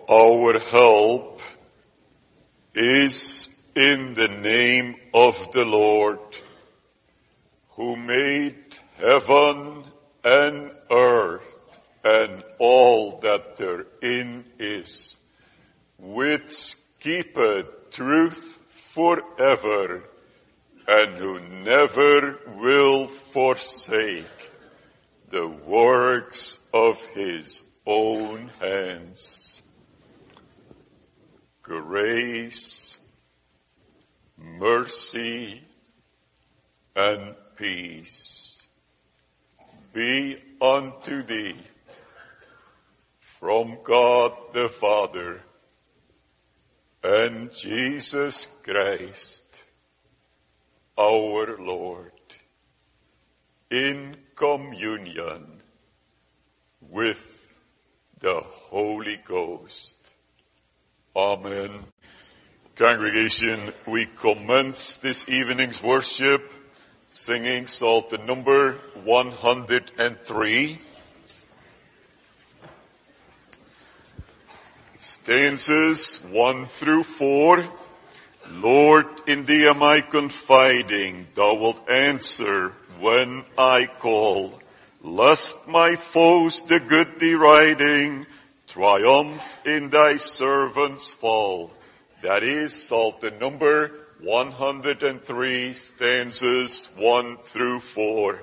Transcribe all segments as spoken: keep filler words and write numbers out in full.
Our help is in the name of the Lord, who made heaven and earth and all that therein is, which keepeth truth forever, and who never will forsake the works of his own hands. Grace, mercy, and peace be unto thee from God the Father and Jesus Christ, our Lord, in communion with the Holy Ghost. Amen. Congregation, we commence this evening's worship singing Psalter number one hundred three. Stanzas one through four. Lord, in thee am I confiding, thou wilt answer when I call. Lest my foes the good deriding, triumph in thy servant's fall. That is Psalter number one hundred three, stanzas one through four.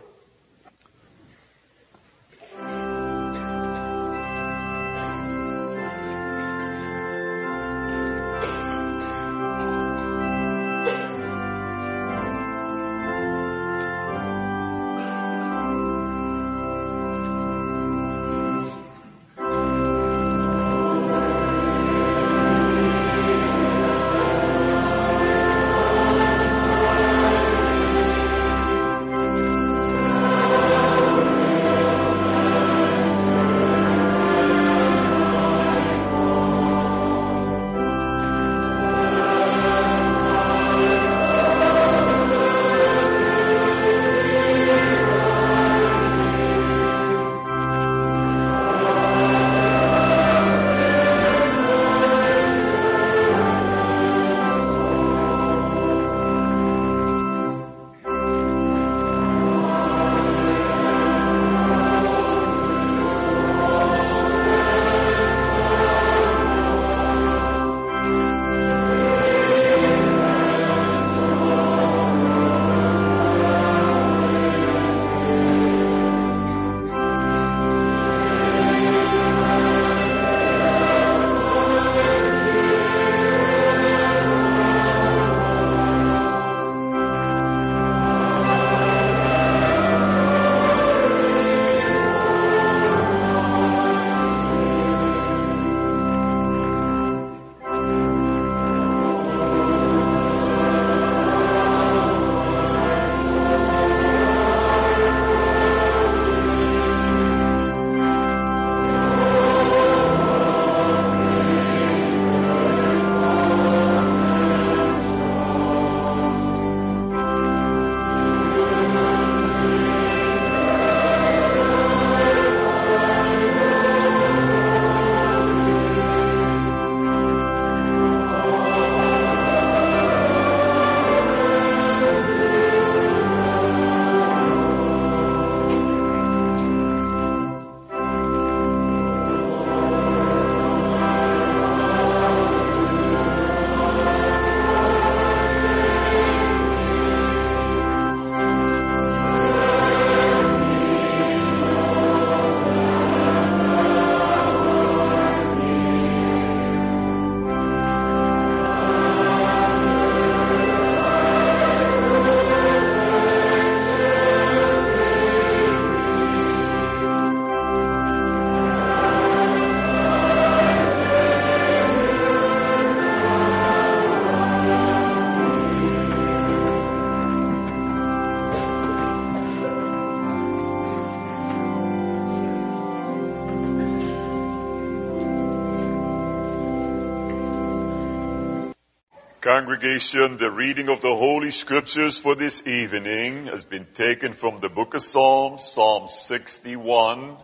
Congregation, the reading of the Holy Scriptures for this evening has been taken from the book of Psalms, Psalm sixty-one,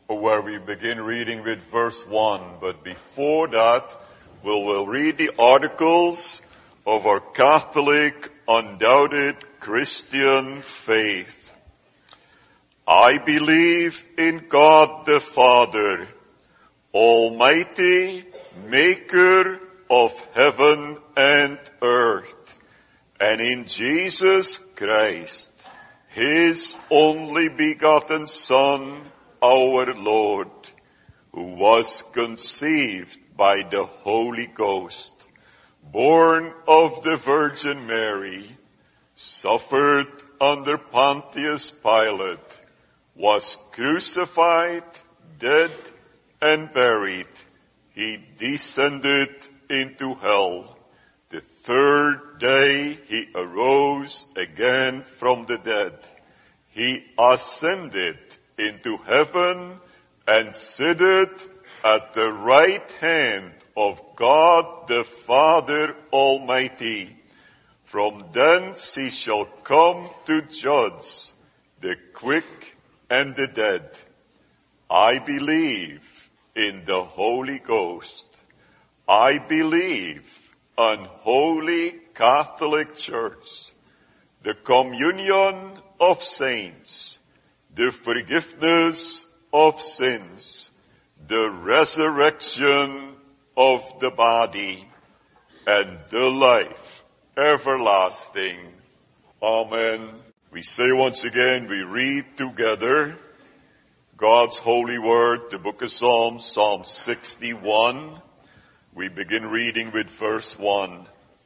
where we begin reading with verse one. But before that, we will read the articles of our Catholic, undoubted Christian faith. I believe in God the Father, Almighty, maker of heaven and earth, and in Jesus Christ, his only begotten Son, our Lord, who was conceived by the Holy Ghost, born of the Virgin Mary, suffered under Pontius Pilate, was crucified, dead, and buried. He descended into hell. The third day he arose again from the dead. He ascended into heaven and sitteth at the right hand of God the Father Almighty. From thence he shall come to judge the quick and the dead. I believe in the Holy Ghost. I believe an holy Catholic Church, the communion of saints, the forgiveness of sins, the resurrection of the body, and the life everlasting. Amen. We say once again, we read together God's holy word, the book of Psalms, Psalm sixty-one. We begin reading with verse one.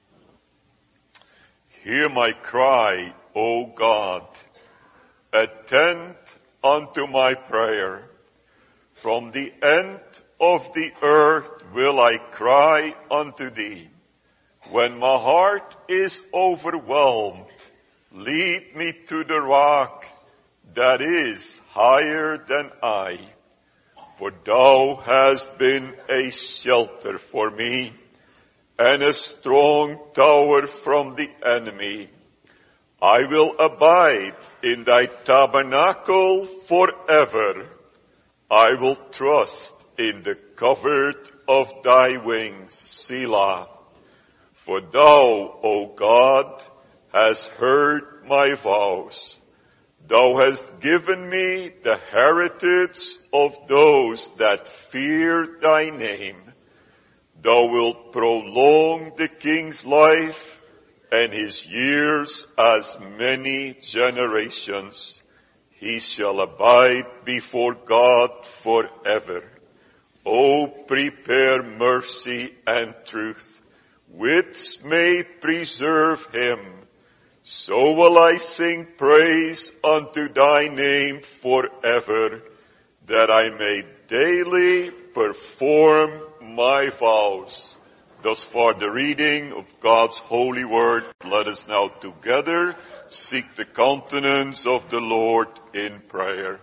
Hear my cry, O God. Attend unto my prayer. From the end of the earth will I cry unto thee. When my heart is overwhelmed, lead me to the rock that is higher than I. For thou hast been a shelter for me, and a strong tower from the enemy. I will abide in thy tabernacle forever. I will trust in the covert of thy wings, Selah. For thou, O God, hast heard my vows. Thou hast given me the heritage of those that fear thy name. Thou wilt prolong the king's life, and his years as many generations. He shall abide before God forever. O prepare mercy and truth, which may preserve him. So will I sing praise unto thy name forever, that I may daily perform my vows. Thus far the reading of God's holy word. Let us now together seek the countenance of the Lord in prayer.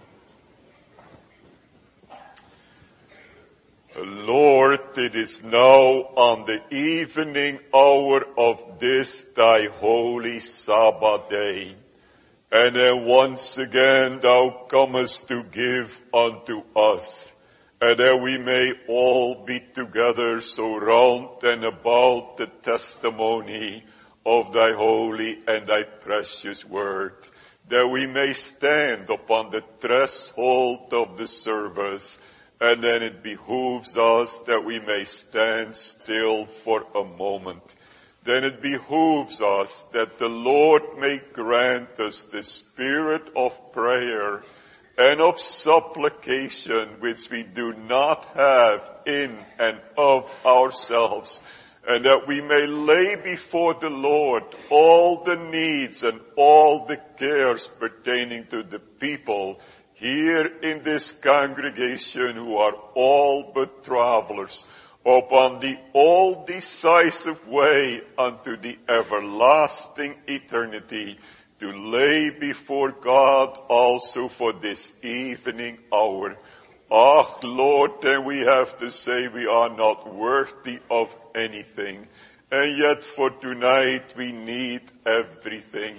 Lord, it is now on the evening hour of this thy holy Sabbath day, and then once again thou comest to give unto us, and that we may all be together so round and about the testimony of thy holy and thy precious word, that we may stand upon the threshold of the service. And then it behooves us that we may stand still for a moment. Then it behooves us that the Lord may grant us the spirit of prayer and of supplication which we do not have in and of ourselves, and that we may lay before the Lord all the needs and all the cares pertaining to the people here in this congregation, who are all but travelers, upon the all-decisive way unto the everlasting eternity, to lay before God also for this evening hour. Ah, Lord, then we have to say we are not worthy of anything, and yet for tonight we need everything.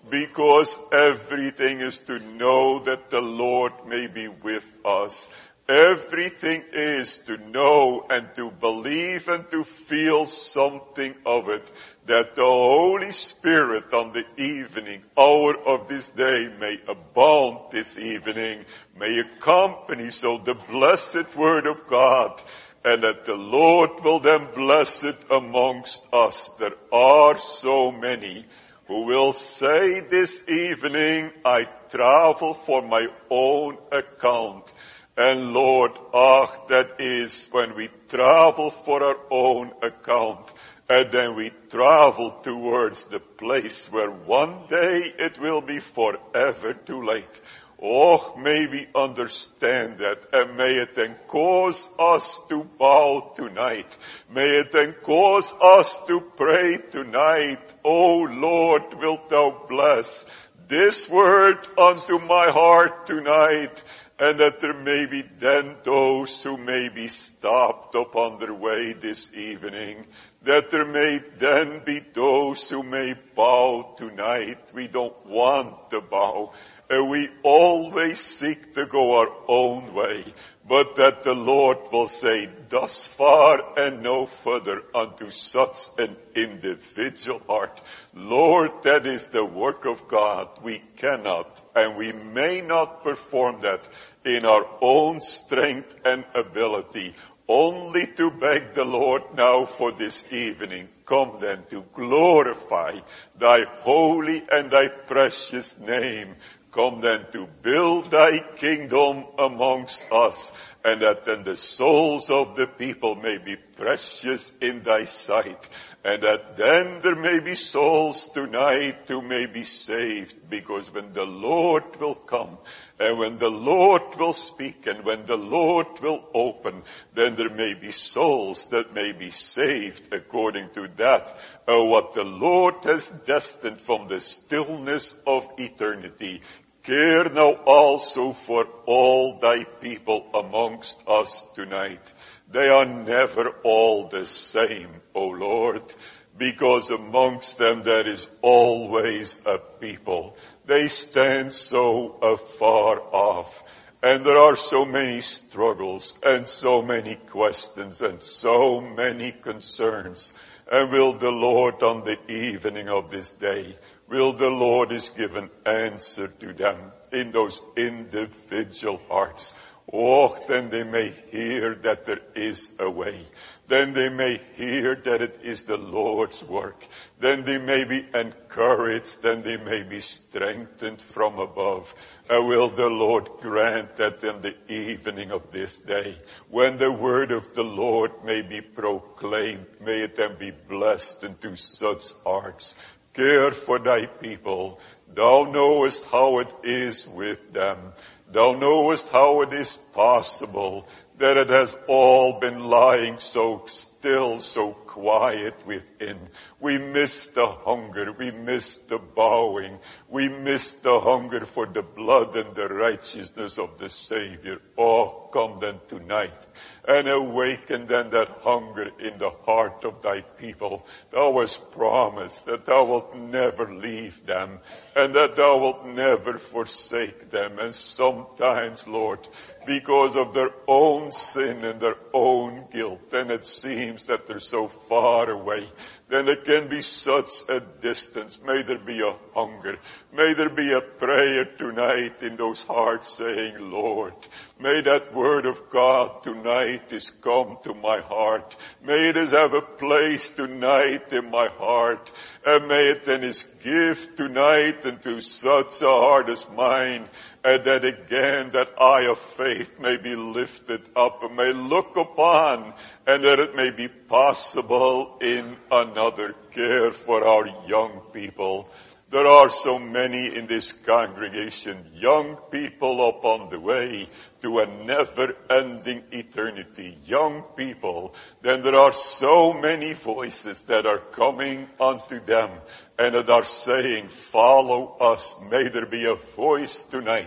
because everything is to know that the Lord may be with us. Everything is to know and to believe and to feel something of it, that the Holy Spirit on the evening hour of this day may abound this evening, may accompany so the blessed word of God, and that the Lord will then bless it amongst us. There are so many who will say this evening, I travel for my own account. And Lord, ah, that is when we travel for our own account, and then we travel towards the place where one day it will be forever too late. Oh, may we understand that, and may it then cause us to bow tonight. May it then cause us to pray tonight. Oh Lord, wilt thou bless this word unto my heart tonight, and that there may be then those who may be stopped upon their way this evening, that there may then be those who may bow tonight. We don't want to bow. And we always seek to go our own way, but that the Lord will say, thus far and no further unto such an individual heart. Lord, that is the work of God. We cannot and we may not perform that in our own strength and ability, only to beg the Lord now for this evening. Come then to glorify thy holy and thy precious name. Come then to build thy kingdom amongst us, and that then the souls of the people may be precious in thy sight, and that then there may be souls tonight who may be saved, because when the Lord will come, and when the Lord will speak, and when the Lord will open, then there may be souls that may be saved according to that, uh, what the Lord has destined from the stillness of eternity. Care now also for all thy people amongst us tonight. They are never all the same, O Lord, because amongst them there is always a people. They stand so afar off, and there are so many struggles and so many questions and so many concerns. And will the Lord on the evening of this day, will the Lord is given answer to them in those individual hearts. Oh, then they may hear that there is a way. Then they may hear that it is the Lord's work. Then they may be encouraged. Then they may be strengthened from above. And will the Lord grant that in the evening of this day, when the word of the Lord may be proclaimed, may it then be blessed into such hearts. Care for thy people. Thou knowest how it is with them. Thou knowest how it is possible that it has all been lying so still, so quiet within. We miss the hunger. We miss the bowing. We miss the hunger for the blood and the righteousness of the Savior. Oh, come then tonight and awaken then that hunger in the heart of thy people. Thou hast promised that thou wilt never leave them and that thou wilt never forsake them. And sometimes, Lord, because of their own sin and their own guilt, and it seems that they're so far away, then it can be such a distance. May there be a hunger. May there be a prayer tonight in those hearts saying, Lord, may that word of God tonight is come to my heart. May it is have a place tonight in my heart. And may it then is give tonight into such a heart as mine. And that again that eye of faith may be lifted up and may look upon, and that it may be possible in another. Care for our young people. There are so many in this congregation, young people upon the way to a never-ending eternity. Young people. Then there are so many voices that are coming unto them and that are saying, follow us. May there be a voice tonight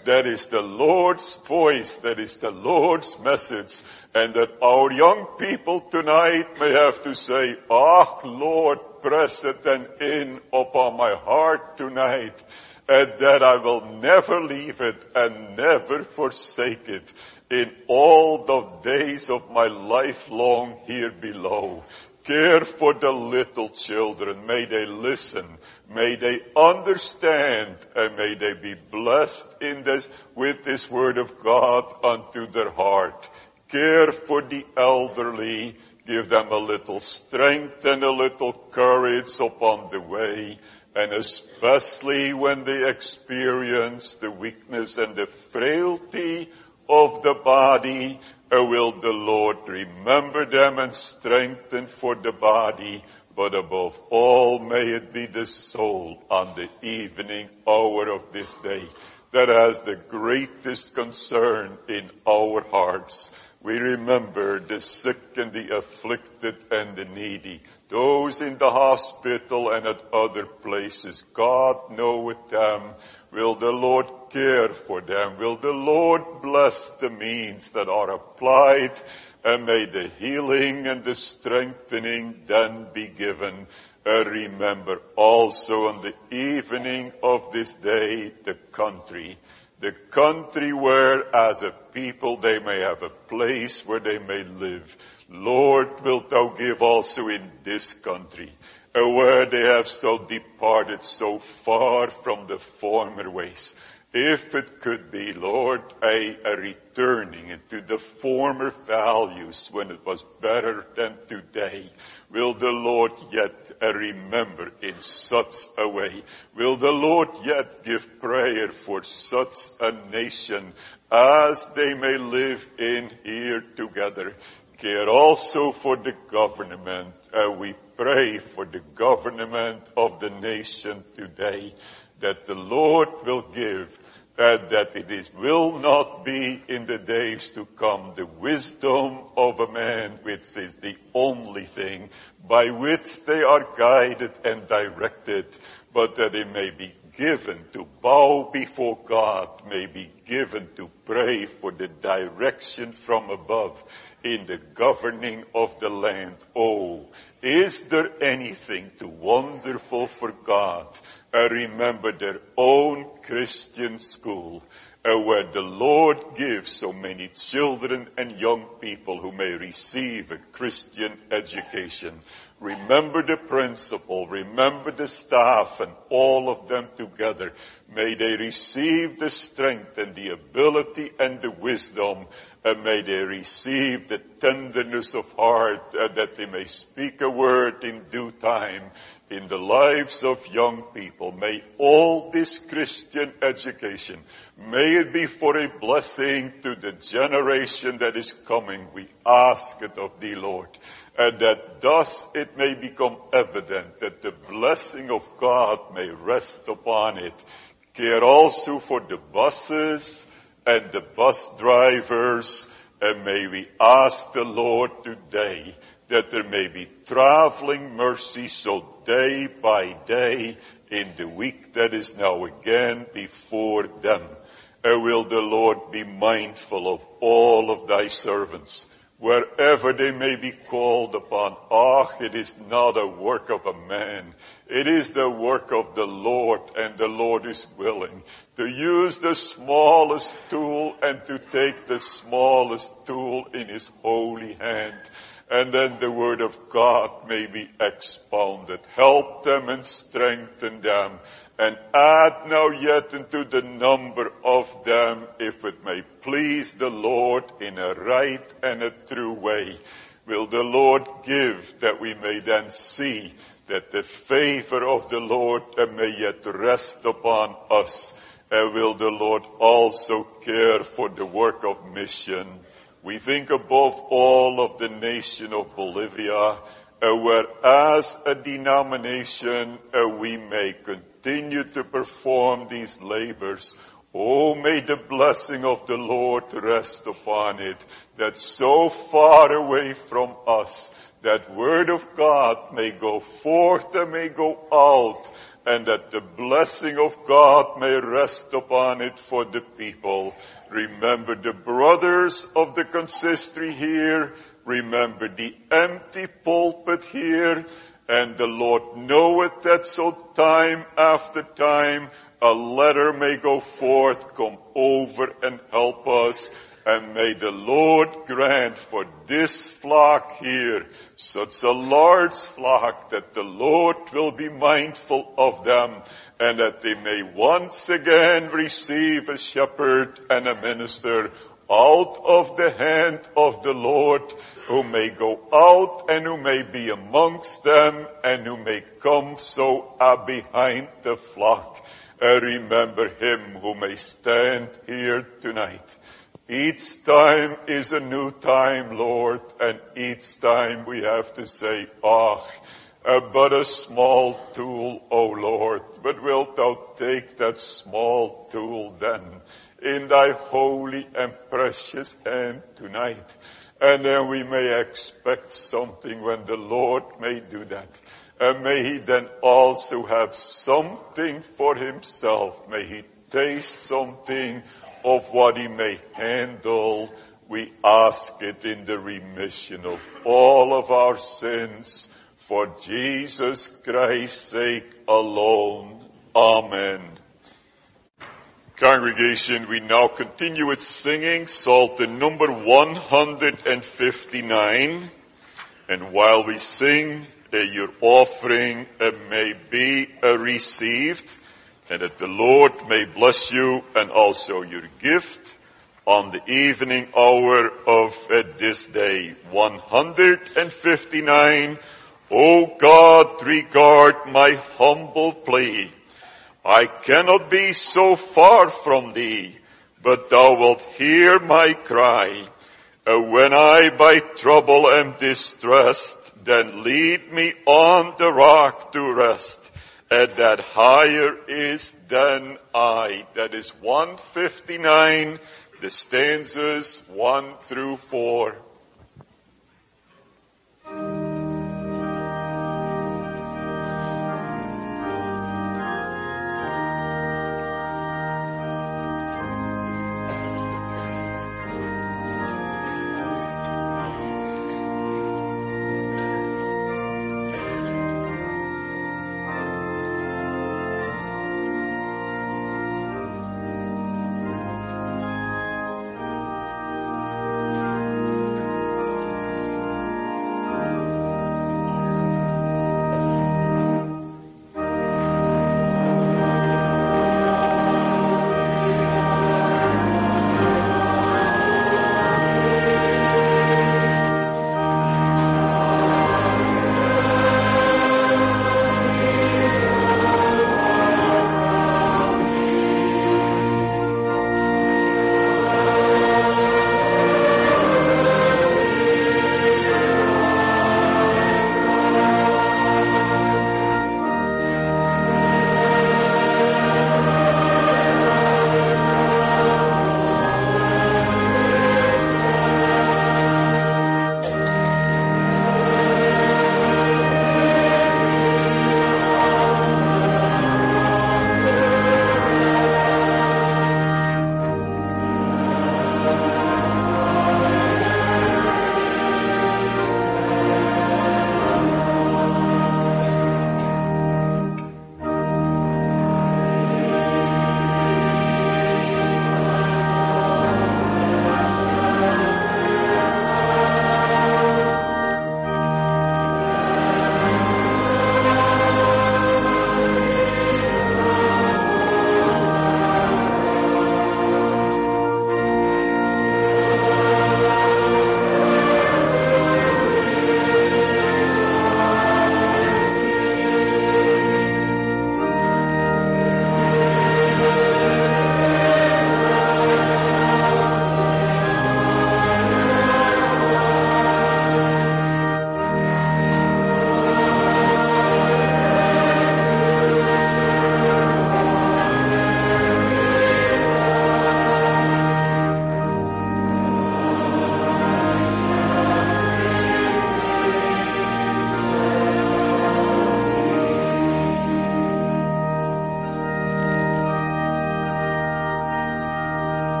That is the Lord's voice. That is the Lord's message. And that our young people tonight may have to say, ah, Lord, press it then in upon my heart tonight. And that I will never leave it and never forsake it in all the days of my life long here below. Care for the little children. May they listen. May they understand, and may they be blessed in this, with this word of God unto their heart. Care for the elderly. Give them a little strength and a little courage upon the way. And especially when they experience the weakness and the frailty of the body, will the Lord remember them and strengthen for the body. But above all, may it be the soul on the evening hour of this day that has the greatest concern in our hearts. We remember the sick and the afflicted and the needy, those in the hospital and at other places. God knoweth them. Will the Lord care for them? Will the Lord bless the means that are applied? And may the healing and the strengthening then be given. Uh, remember also on the evening of this day the country. The country where as a people they may have a place where they may live. Lord, wilt thou give also in this country, uh, where they have so departed so far from the former ways. If it could be, Lord, a, a returning into the former values when it was better than today, will the Lord yet uh, remember in such a way? Will the Lord yet give prayer for such a nation as they may live in here together? Care also for the government. Uh, we pray for the government of the nation today, that the Lord will give, uh, that it is will not be in the days to come the wisdom of a man, which is the only thing by which they are guided and directed, but that it may be given to bow before God, may be given to pray for the direction from above in the governing of the land. Oh, is there anything too wonderful for God? I remember their own Christian school, uh, where the Lord gives so many children and young people who may receive a Christian education. Remember the principal, remember the staff and all of them together. May they receive the strength and the ability and the wisdom, and may they receive the tenderness of heart, uh, that they may speak a word in due time in the lives of young people. May all this Christian education, may it be for a blessing to the generation that is coming. We ask it of thee, Lord. And that thus it may become evident that the blessing of God may rest upon it. Care also for the buses and the bus drivers, and may we ask the Lord today that there may be traveling mercy so day by day in the week that is now again before them. And will the Lord be mindful of all of thy servants, wherever they may be called upon. Ah, it is not a work of a man. It is the work of the Lord, and the Lord is willing to use the smallest tool and to take the smallest tool in his holy hand. And then the word of God may be expounded. Help them and strengthen them. And add now yet into the number of them, if it may please the Lord in a right and a true way. Will the Lord give that we may then see that the favor of the Lord may yet rest upon us. And will the Lord also care for the work of mission. We think above all of the nation of Bolivia, uh, where as a denomination uh, we may continue to perform these labors. Oh, may the blessing of the Lord rest upon it, that so far away from us, that word of God may go forth and may go out, and that the blessing of God may rest upon it for the people. Remember the brothers of the consistory here. Remember the empty pulpit here. And the Lord knoweth that so time after time a letter may go forth, come over and help us. And may the Lord grant for this flock here such a large flock that the Lord will be mindful of them, and that they may once again receive a shepherd and a minister out of the hand of the Lord, who may go out and who may be amongst them and who may come so uh, behind the flock. Uh, remember him who may stand here tonight. Each time is a new time, Lord, and each time we have to say, ah, uh, but a small tool, O Lord. But wilt thou take that small tool then in thy holy and precious hand tonight? And then we may expect something when the Lord may do that. And may he then also have something for himself. May he taste something of what he may handle. We ask it in the remission of all of our sins, for Jesus Christ's sake alone. Amen. Congregation, we now continue with singing Psalter number one hundred fifty-nine. And while we sing, uh, your offering uh, may be uh, received, and that the Lord may bless you and also your gift on the evening hour of uh, this day. one hundred fifty-nine. O God, regard my humble plea. I cannot be so far from thee, but thou wilt hear my cry. Uh, when I by trouble am distressed, then lead me on the rock to rest. And that higher is than I. That is one fifty-nine, the stanzas one through four.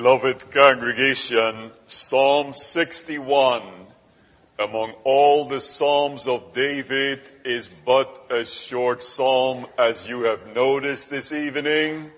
Beloved congregation, Psalm sixty-one, among all the Psalms of David, is but a short psalm, as you have noticed this evening.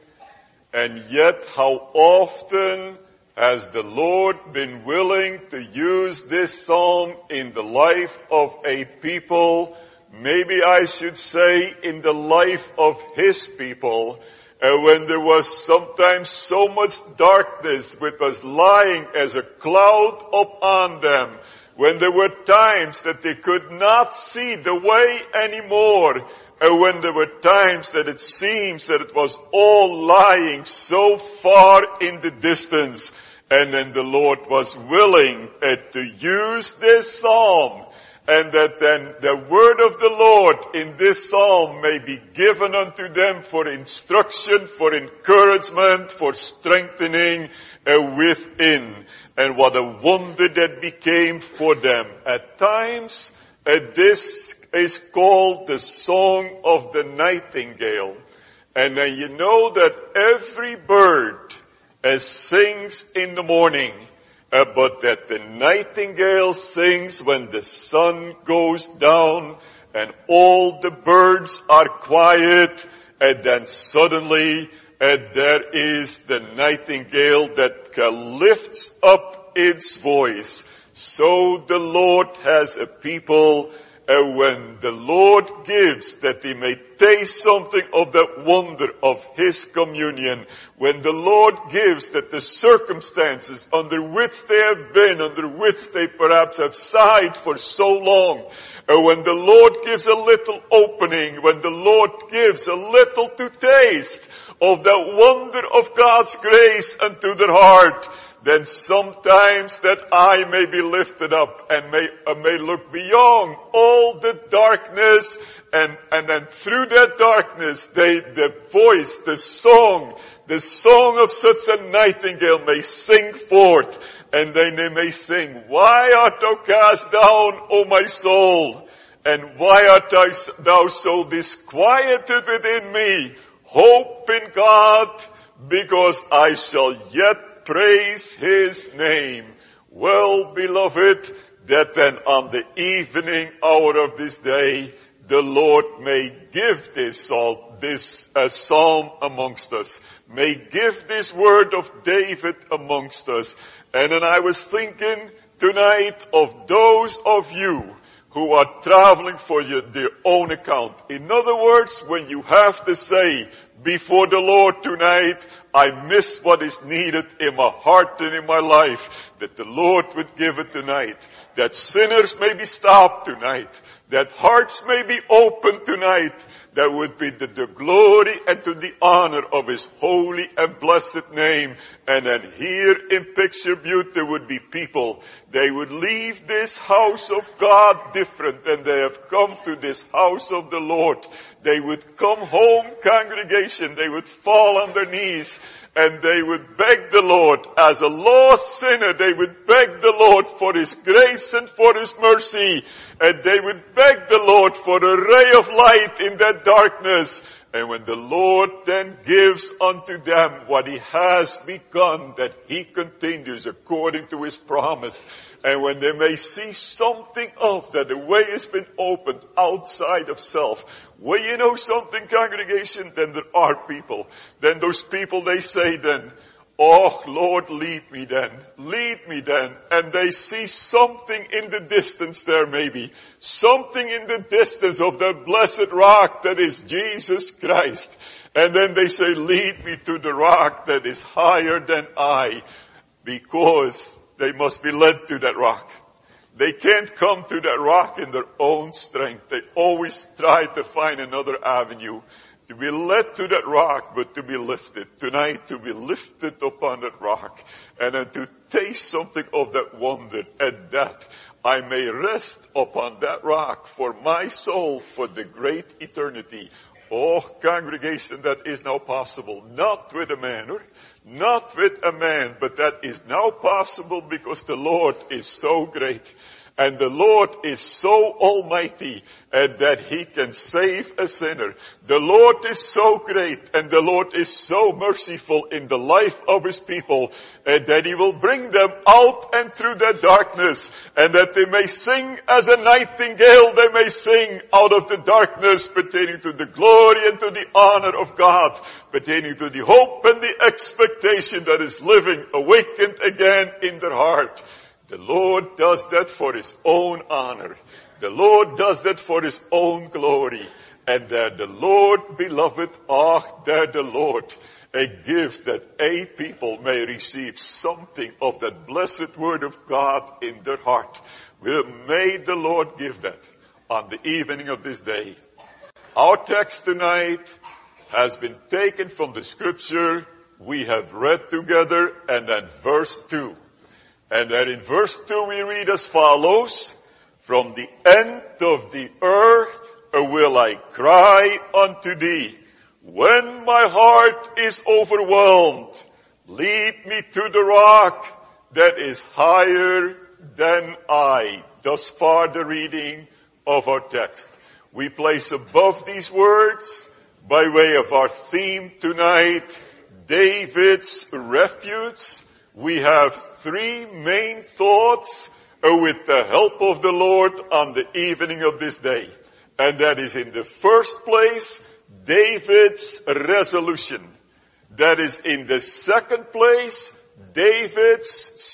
And yet, how often has the Lord been willing to use this psalm in the life of a people, maybe I should say in the life of His people, Uh, when there was sometimes so much darkness which was lying as a cloud upon them, when there were times that they could not see the way anymore, and when there were times that it seems that it was all lying so far in the distance, and then the Lord was willing uh, to use this psalm, and that then the word of the Lord in this psalm may be given unto them for instruction, for encouragement, for strengthening uh, within. And what a wonder that became for them. At times, uh, this is called the Song of the Nightingale. And uh, you know that every bird uh, sings in the morning. Uh, but that the nightingale sings when the sun goes down and all the birds are quiet, and then suddenly uh, there is the nightingale that uh, lifts up its voice. So the Lord has a people uh, when the Lord gives, that they may taste something of that wonder of His communion. When the Lord gives, that the circumstances under which they have been, under which they perhaps have sighed for so long, uh, when the Lord gives a little opening, when the Lord gives a little to taste of that wonder of God's grace unto their heart, then sometimes that eye may be lifted up and may, uh, may look beyond all the darkness, and, and then through that darkness, they, the voice, the song, the song of such a nightingale may sing forth, and then they may sing, "Why art thou cast down, O my soul? And why art thou, thou so disquieted within me? Hope in God, because I shall yet praise His name." Well, beloved, that then on the evening hour of this day, the Lord may give this psalm, this uh, psalm amongst us, may give this word of David amongst us. And then I was thinking tonight of those of you who are traveling for your, their own account. In other words, when you have to say before the Lord tonight, I miss what is needed in my heart and in my life, that the Lord would give it tonight, that sinners may be stopped tonight, that hearts may be opened tonight, that would be to the glory and to the honor of His holy and blessed name. And then here in Picture Butte there would be people, they would leave this house of God different than they have come to this house of the Lord. They would come home, congregation, they would fall on their knees, and they would beg the Lord, as a lost sinner, they would beg the Lord for His grace and for His mercy. And they would beg the Lord for a ray of light in that darkness. And when the Lord then gives unto them what He has begun, that He continues according to His promise. And when they may see something of that, the way has been opened outside of self. Well, you know something, congregation, then there are people. Then those people, they say then, "Oh, Lord, lead me then. Lead me then." And they see something in the distance there maybe. Something in the distance of the blessed rock that is Jesus Christ. And then they say, "Lead me to the rock that is higher than I." Because they must be led to that rock. They can't come to that rock in their own strength. They always try to find another avenue. To be led to that rock, but to be lifted. Tonight, to be lifted upon that rock. And then to taste something of that wonder. And that I may rest upon that rock for my soul for the great eternity. Oh, congregation, that is now possible. Not with a man, or not with a man, but that is now possible because the Lord is so great. And the Lord is so almighty and that he can save a sinner. The Lord is so great and the Lord is so merciful in the life of his people and that he will bring them out and through the darkness and that they may sing as a nightingale. They may sing out of the darkness pertaining to the glory and to the honor of God, pertaining to the hope and the expectation that is living, awakened again in their heart. The Lord does that for his own honor. The Lord does that for his own glory. And that the Lord, beloved, ah, that the Lord a gift that a people may receive something of that blessed word of God in their heart. Well, may the Lord give that on the evening of this day. Our text tonight has been taken from the scripture we have read together, and then verse two. And then in verse two we read as follows, from the end of the earth will I cry unto thee. When my heart is overwhelmed, lead me to the rock that is higher than I. Thus far the reading of our text. We place above these words, by way of our theme tonight, David's refuge. We have three main thoughts uh, with the help of the Lord on the evening of this day. And that is, in the first place, David's resolution. That is, in the second place, David's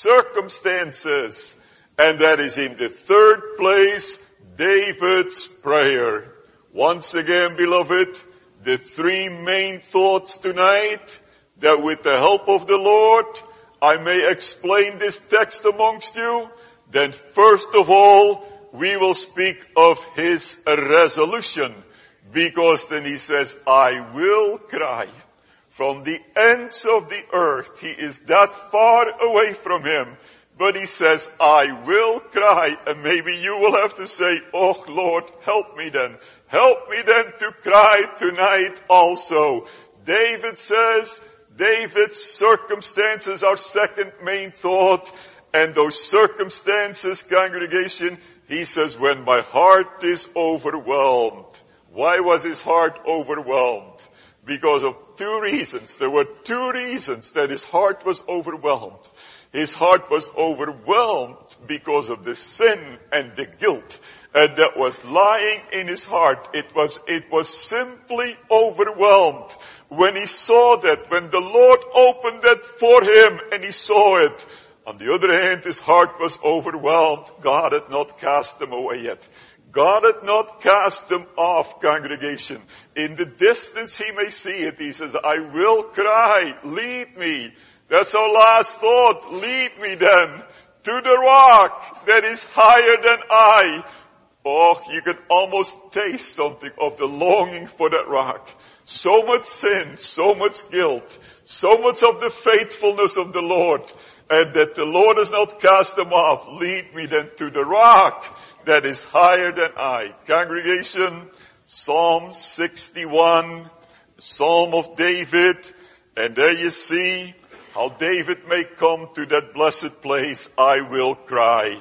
circumstances. And that is, in the third place, David's prayer. Once again, beloved, the three main thoughts tonight, that with the help of the Lord, I may explain this text amongst you. Then first of all, we will speak of his resolution. Because then he says, I will cry. From the ends of the earth, he is that far away from him. But he says, I will cry. And maybe you will have to say, oh Lord, help me then. Help me then to cry tonight also. David says, David's circumstances are second main thought. And those circumstances, congregation, he says, when my heart is overwhelmed. Why was his heart overwhelmed? Because of two reasons. There were two reasons that his heart was overwhelmed. His heart was overwhelmed because of the sin and the guilt and that was lying in his heart. It was, it was simply overwhelmed. When he saw that, when the Lord opened that for him and he saw it. On the other hand, his heart was overwhelmed. God had not cast them away yet. God had not cast them off, congregation. In the distance he may see it. He says, I will cry, lead me. That's our last thought. Lead me then to the rock that is higher than I. Oh, you can almost taste something of the longing for that rock. So much sin, so much guilt, so much of the faithfulness of the Lord, and that the Lord has not cast them off. Lead me then to the rock that is higher than I. Congregation, Psalm sixty-one, Psalm of David, and there you see how David may come to that blessed place, I will cry.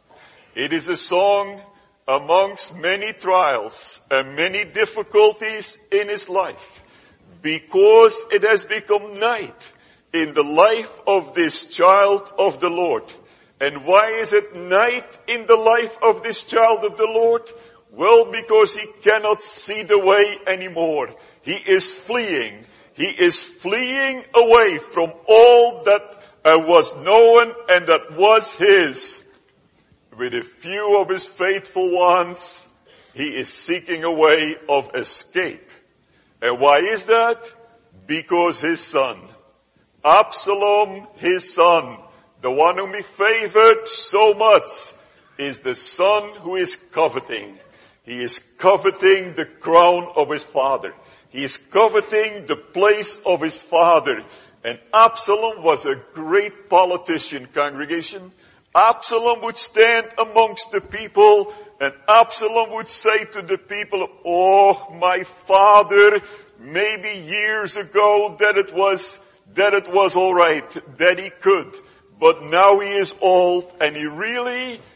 It is a song amongst many trials and many difficulties in his life, because it has become night in the life of this child of the Lord. And why is it night in the life of this child of the Lord? Well, because he cannot see the way anymore. He is fleeing. He is fleeing away from all that uh, was known and that was his. With a few of his faithful ones, he is seeking a way of escape. And why is that? Because his son, Absalom, his son, the one whom he favored so much, is the son who is coveting. He is coveting the crown of his father. He is coveting the place of his father. And Absalom was a great politician, congregation. Absalom would stand amongst the people, and Absalom would say to the people, oh, my father, maybe years ago that it was, that it was all right, that he could. But now he is old, and he really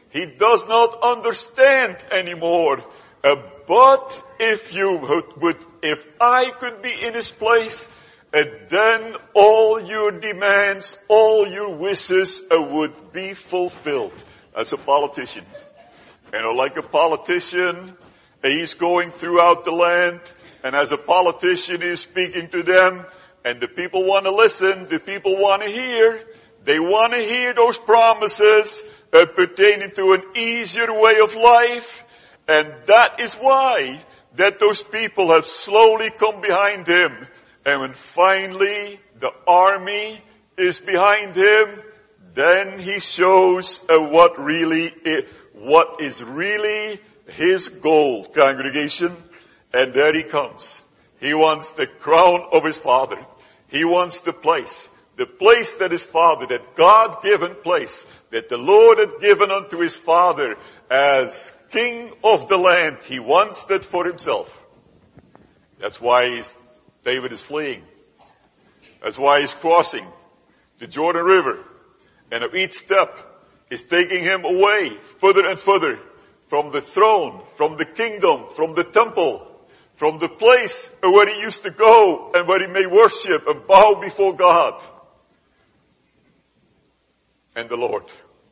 He does not understand anymore. Uh, but if you would, would, if I could be in his place, uh, then all your demands, all your wishes uh, would be fulfilled. As a politician. You know, like a politician, uh, he's going throughout the land, and as a politician he's speaking to them, and the people want to listen, the people want to hear, they want to hear those promises uh, pertaining to an easier way of life. And that is why that those people have slowly come behind him. And when finally the army is behind him, then he shows uh, what really is, what is really his goal, congregation. And there he comes. He wants the crown of his father. He wants the place. The place that his father, that God-given place, that the Lord had given unto his father as king of the land. He wants that for himself. That's why he's, David is fleeing. That's why he's crossing the Jordan River. And at each step is taking him away further and further from the throne, from the kingdom, from the temple, from the place where he used to go and where he may worship and bow before God and the Lord.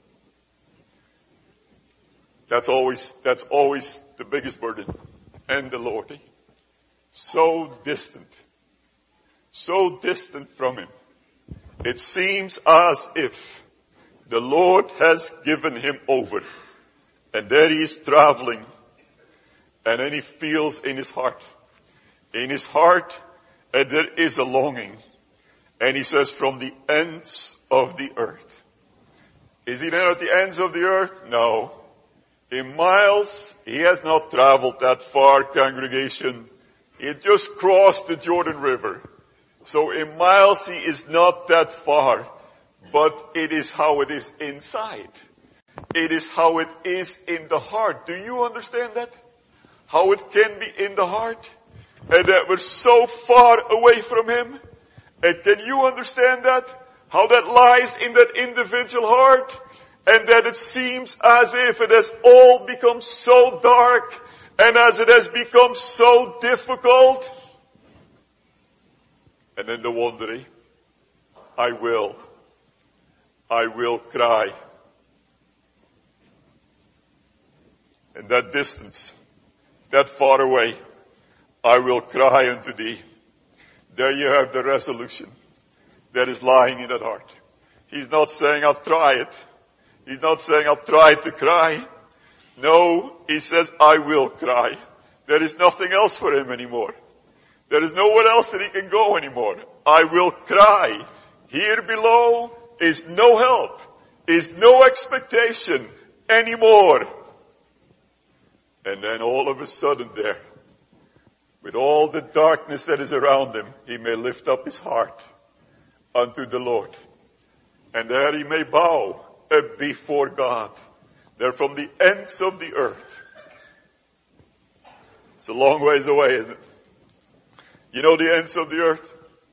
That's always, that's always the biggest burden. And the Lord. So distant. So distant from him. It seems as if the Lord has given him over. And there he is traveling. And then he feels in his heart. In his heart, and there is a longing. And he says, from the ends of the earth. Is he then at the ends of the earth? No. In miles, he has not traveled that far, congregation. He had just crossed the Jordan River. So in miles, he is not that far. But it is how it is inside. It is how it is in the heart. Do you understand that? How it can be in the heart? And that we're so far away from him. And can you understand that? How that lies in that individual heart? And that it seems as if it has all become so dark, and as it has become so difficult. And then the wondering, I will, I will cry. And that distance, that far away, I will cry unto thee. There you have the resolution that is lying in that heart. He's not saying, I'll try it. He's not saying, I'll try to cry. No, he says, I will cry. There is nothing else for him anymore. There is nowhere else that he can go anymore. I will cry. Here below is no help, is no expectation anymore. And then all of a sudden there, with all the darkness that is around him, he may lift up his heart unto the Lord. And there he may bow before God. They're from the ends of the earth. It's a long ways away, isn't it? You know the ends of the earth?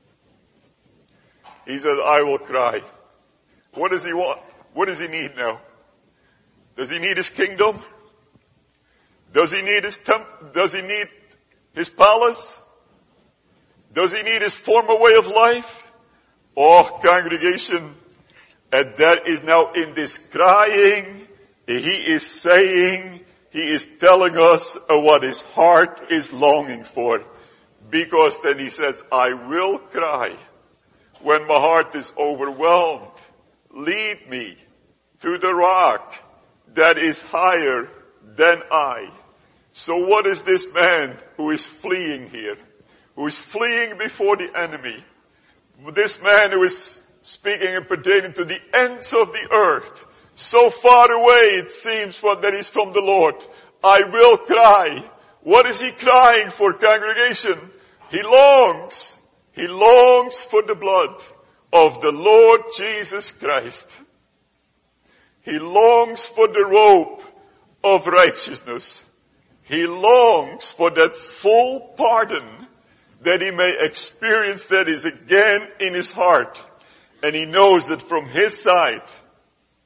He says, I will cry. What does he want? What does he need now? Does he need his kingdom? Does he need his temp- Does he need his palace? Does he need his former way of life? Oh, congregation, and that is now in this crying, he is saying, he is telling us what his heart is longing for. Because then he says, I will cry when my heart is overwhelmed. Lead me to the rock that is higher than I. So what is this man who is fleeing here? Who is fleeing before the enemy? This man who is speaking and pertaining to the ends of the earth. So far away it seems for that is from the Lord. I will cry. What is he crying for, congregation? He longs. He longs for the blood of the Lord Jesus Christ. He longs for the robe of righteousness. He longs for that full pardon that he may experience that is again in his heart. And he knows that from his side,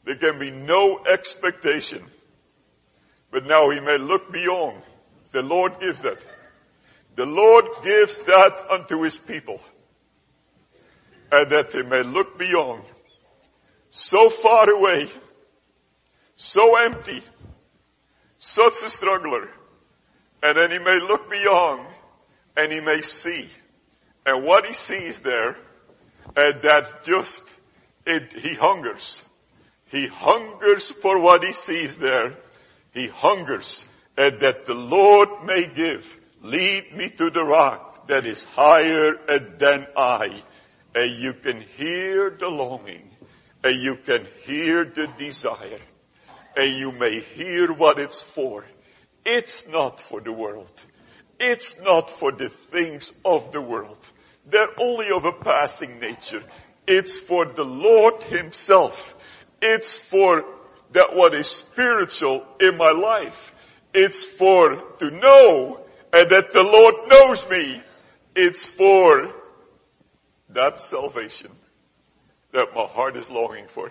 There can be no expectation. But now he may look beyond. The Lord gives that. The Lord gives that unto his people. And that they may look beyond. So far away. So empty. Such a struggler. And then he may look beyond. And he may see. And what he sees there. And that just, it, he hungers. He hungers for what he sees there. He hungers. And that the Lord may give. Lead me to the rock that is higher than I. And you can hear the longing. And you can hear the desire. And you may hear what it's for. It's not for the world. It's not for the things of the world. They're only of a passing nature. It's for the Lord himself. It's for that what is spiritual in my life. It's for to know and that the Lord knows me. It's for that salvation that my heart is longing for.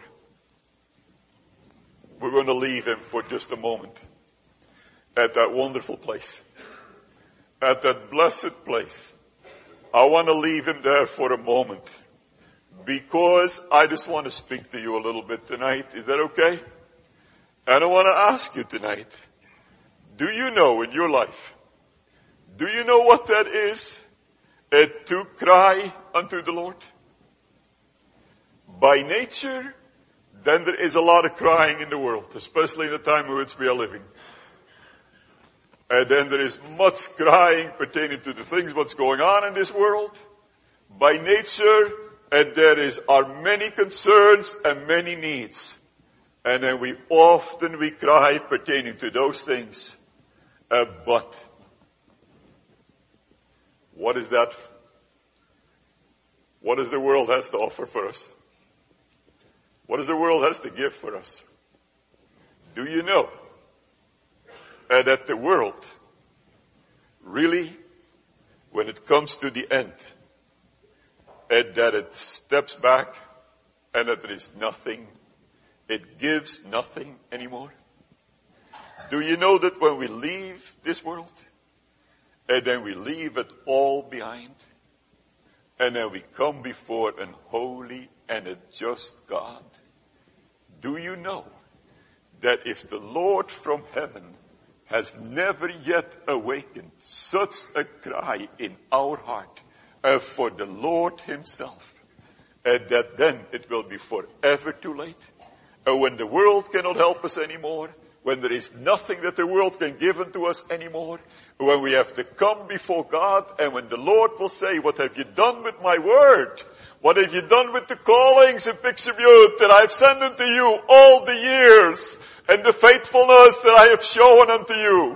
We're going to leave him for just a moment at that wonderful place, at that blessed place. I want to leave him there for a moment because I just want to speak to you a little bit tonight. Is that okay? And I want to ask you tonight, do you know in your life, do you know what that is? Uh, to cry unto the Lord? By nature, then there is a lot of crying in the world, especially in the time in which we are living. And then there is much crying pertaining to the things what's going on in this world. By nature, and there is are many concerns and many needs. And then we often we cry pertaining to those things. Uh, but what is that? What does the world has to offer for us? What does the world has to give for us? Do you know uh, that the world really, when it comes to the end, and uh, that it steps back and that there is nothing, it gives nothing anymore? Do you know that when we leave this world, and then we leave it all behind, and then we come before an holy and a just God, do you know that if the Lord from heaven has never yet awakened such a cry in our heart uh, for the Lord himself, uh, that then it will be forever too late? Uh, when the world cannot help us anymore, when there is nothing that the world can give unto us anymore, when we have to come before God, and when the Lord will say, what have you done with my word? What have you done with the callings in Pixarbutte that I have sent unto you all the years, and the faithfulness that I have shown unto you?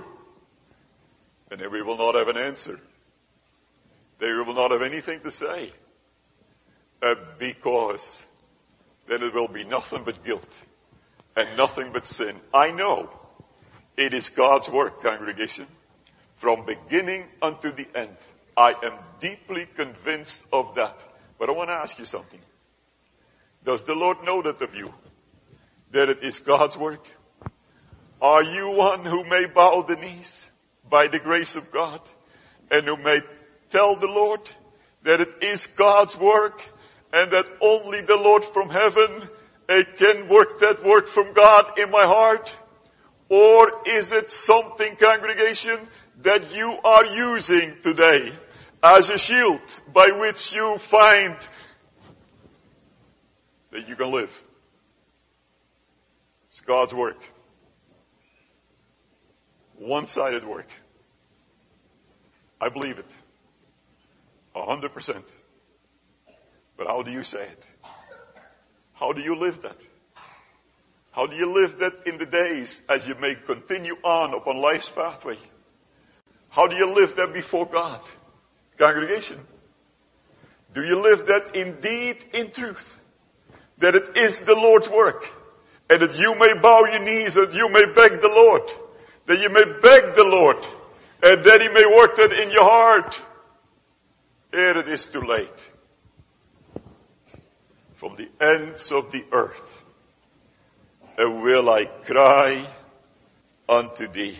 And then we will not have an answer. They will not have anything to say. Uh, because then it will be nothing but guilt and nothing but sin. I know it is God's work, congregation, from beginning unto the end. I am deeply convinced of that. But I want to ask you something. Does the Lord know that of you? That it is God's work? Are you one who may bow the knees by the grace of God and who may tell the Lord that it is God's work and that only the Lord from heaven uh, can work that work from God in my heart? Or is it something, congregation, that you are using today as a shield by which you find that you can live? It's God's work. One-sided work. I believe it. A hundred percent. But how do you say it? How do you live that? How do you live that in the days as you may continue on upon life's pathway? How do you live that before God? Congregation, do you live that indeed in truth? That it is the Lord's work, and that you may bow your knees, that you may beg the Lord, that you may beg the Lord, and that he may work that in your heart, ere it is too late. From the ends of the earth, will I cry unto thee.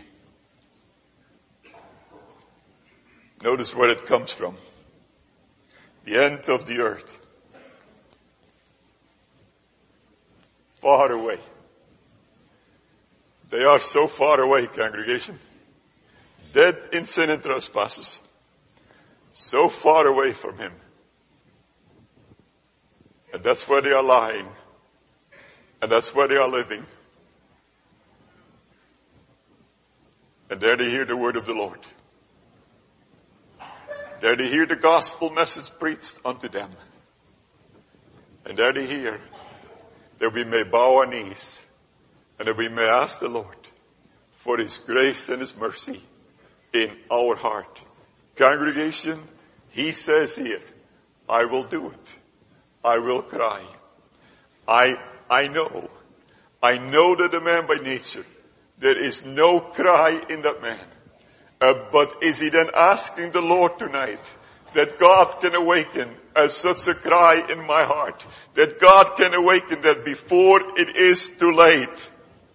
Notice where it comes from. The end of the earth. Far away. They are so far away, congregation. Dead in sin and trespasses. So far away from him. And that's where they are lying. And that's where they are living. And there they hear the word of the Lord. There they hear the gospel message preached unto them. And there they hear that we may bow our knees and that we may ask the Lord for his grace and his mercy in our heart. Congregation, he says here, I will do it. I will cry. I, I know. I know that a man by nature, there is no cry in that man. Uh, but is he then asking the Lord tonight that God can awaken as such a cry in my heart? That God can awaken that before it is too late.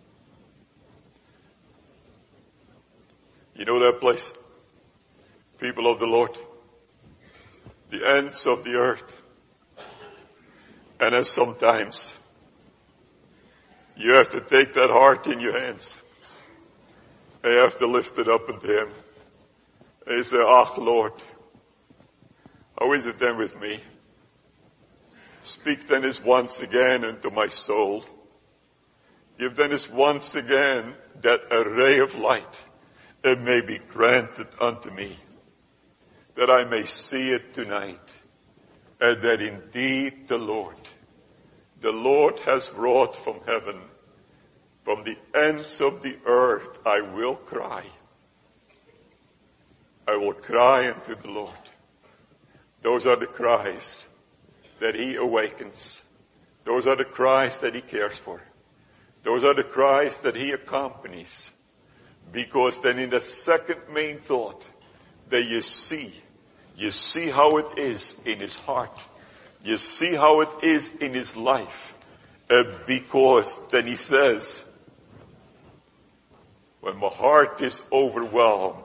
You know that place? People of the Lord. The ends of the earth. And as sometimes you have to take that heart in your hands. And you have to lift it up unto him. And you say, ah, Lord, how is it then with me? Speak then as once again unto my soul. Give then as once again that a ray of light that may be granted unto me, that I may see it tonight, and that indeed the Lord, the Lord has brought from heaven, from the ends of the earth, I will cry. I will cry unto the Lord. Those are the cries that he awakens. Those are the cries that he cares for. Those are the cries that he accompanies. Because then in the second main thought, that you see, you see how it is in his heart. You see how it is in his life. Uh, because then he says, when my heart is overwhelmed,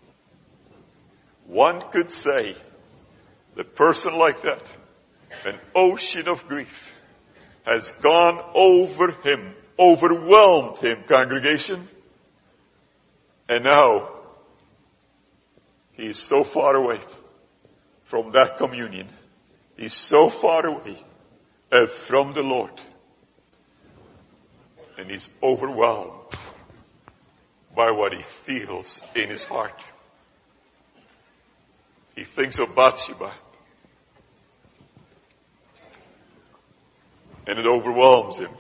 one could say, the person like that, an ocean of grief has gone over him, overwhelmed him, congregation. And now, he is so far away from that communion. He's so far away uh, from the Lord. And he's overwhelmed by what he feels in his heart. He thinks of Bathsheba. And it overwhelms him.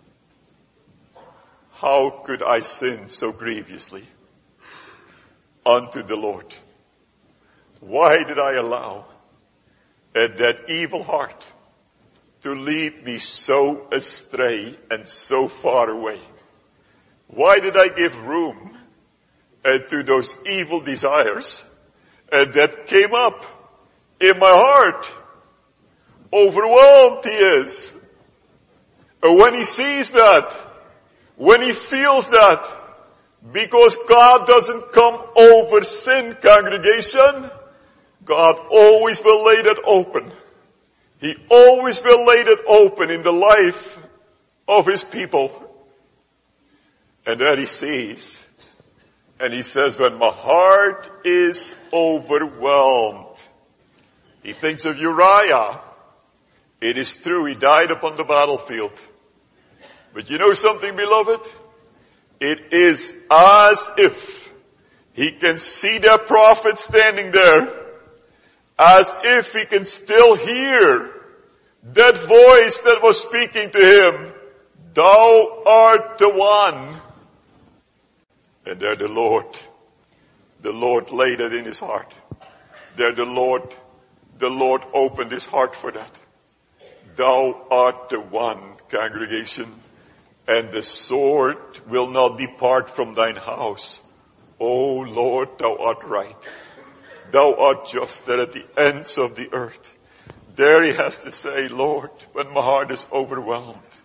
How could I sin so grievously unto the Lord? Why did I allow uh, that evil heart to lead me so astray and so far away? Why did I give room uh, to those evil desires uh, that came up in my heart? Overwhelmed he is. Uh, when he sees that, when he feels that, because God doesn't come over sin, congregation, God always will lay that open. He always will lay that open in the life of his people. And there he sees, and he says, when my heart is overwhelmed. He thinks of Uriah. It is true, he died upon the battlefield. But you know something, beloved? It is as if he can see that prophet standing there, as if he can still hear that voice that was speaking to him. Thou art the one. And there the Lord, the Lord laid it in his heart. There the Lord, the Lord opened his heart for that. Thou art the one, congregation, and the sword will not depart from thine house. O Lord, thou art right. Thou art just, that at the ends of the earth, there he has to say, Lord, when my heart is overwhelmed,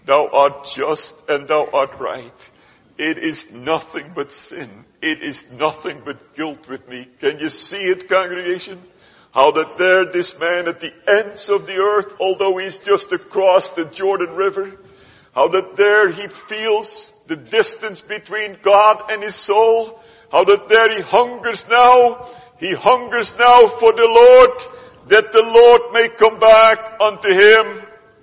Thou art just and thou art right. It is nothing but sin. It is nothing but guilt with me. Can you see it, congregation? How that there this man at the ends of the earth, although he's just across the Jordan River, how that there he feels the distance between God and his soul, how that there he hungers now, he hungers now for the Lord, that the Lord may come back unto him.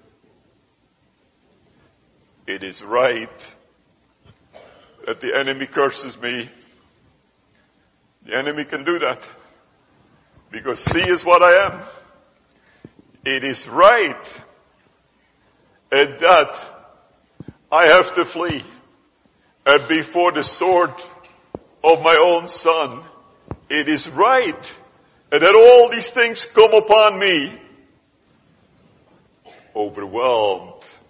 It is right that the enemy curses me. The enemy can do that. Because see is what I am. It is right. And that I have to flee. And before the sword of my own son, it is right. And that all these things come upon me. Overwhelmed.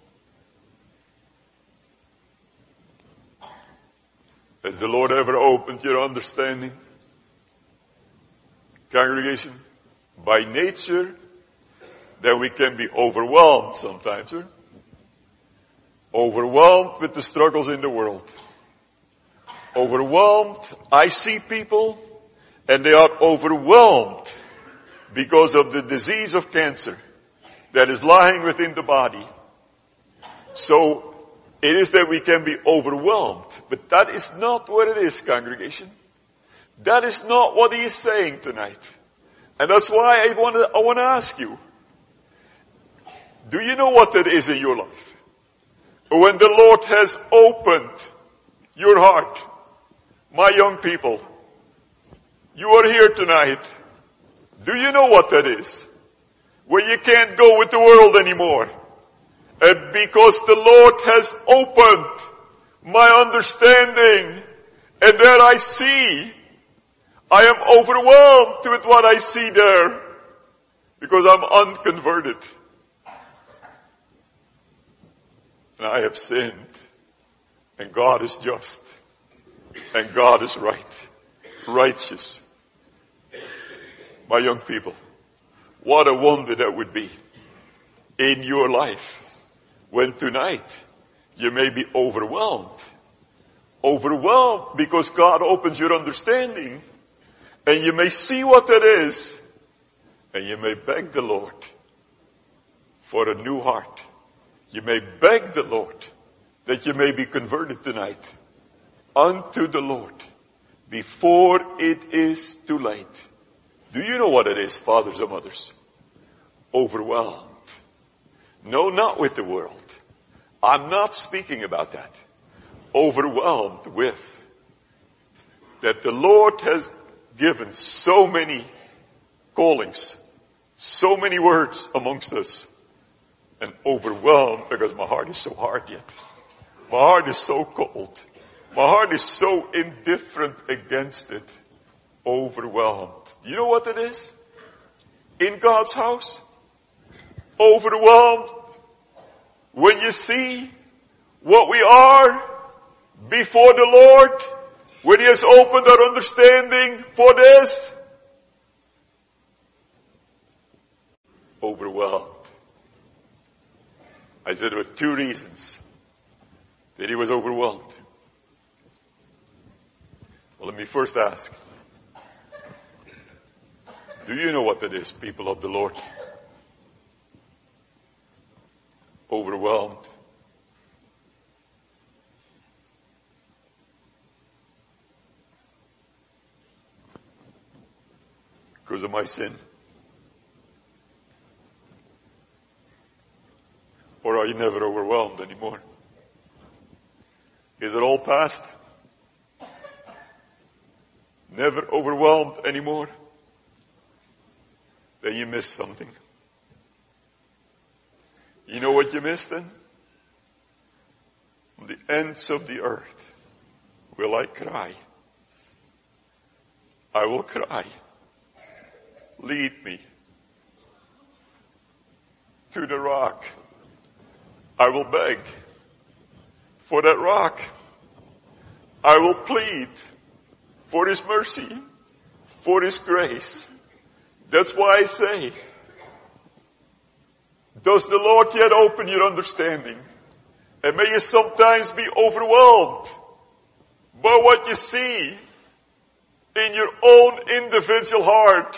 Has the Lord ever opened your understanding? Congregation, by nature, then we can be overwhelmed sometimes, sir. Overwhelmed with the struggles in the world. Overwhelmed, I see people, and they are overwhelmed because of the disease of cancer that is lying within the body. So, it is that we can be overwhelmed, but that is not what it is, congregation. That is not what he is saying tonight. And that's why I want to, I want to ask you, do you know what that is in your life? When the Lord has opened your heart, my young people, you are here tonight. Do you know what that is? Where you can't go with the world anymore. And because the Lord has opened my understanding, and there I see, I am overwhelmed with what I see there, because I'm unconverted. And I have sinned, and God is just, and God is right, righteous. My young people, what a wonder that would be in your life. When tonight you may be overwhelmed. Overwhelmed because God opens your understanding and you may see what that is and you may beg the Lord for a new heart. You may beg the Lord that you may be converted tonight unto the Lord before it is too late. Do you know what it is, fathers and mothers? Overwhelmed. No, not with the world. I'm not speaking about that. Overwhelmed with that the Lord has given so many callings, so many words amongst us, and overwhelmed because my heart is so hard yet. My heart is so cold. My heart is so indifferent against it. Overwhelmed. You know what it is? In God's house? Overwhelmed when you see what we are before the Lord, when he has opened our understanding for this. Overwhelmed. I said there were two reasons that he was overwhelmed. Well, let me first ask, do you know what that is, people of the Lord? Overwhelmed. Because of my sin. Or are you never overwhelmed anymore? Is it all past? Never overwhelmed anymore? Then you missed something. You know what you missed then? On the ends of the earth will I cry. I will cry. Lead me to the rock. I will beg for that rock. I will plead for his mercy, for his grace. That's why I say, does the Lord yet open your understanding? And may you sometimes be overwhelmed by what you see in your own individual heart.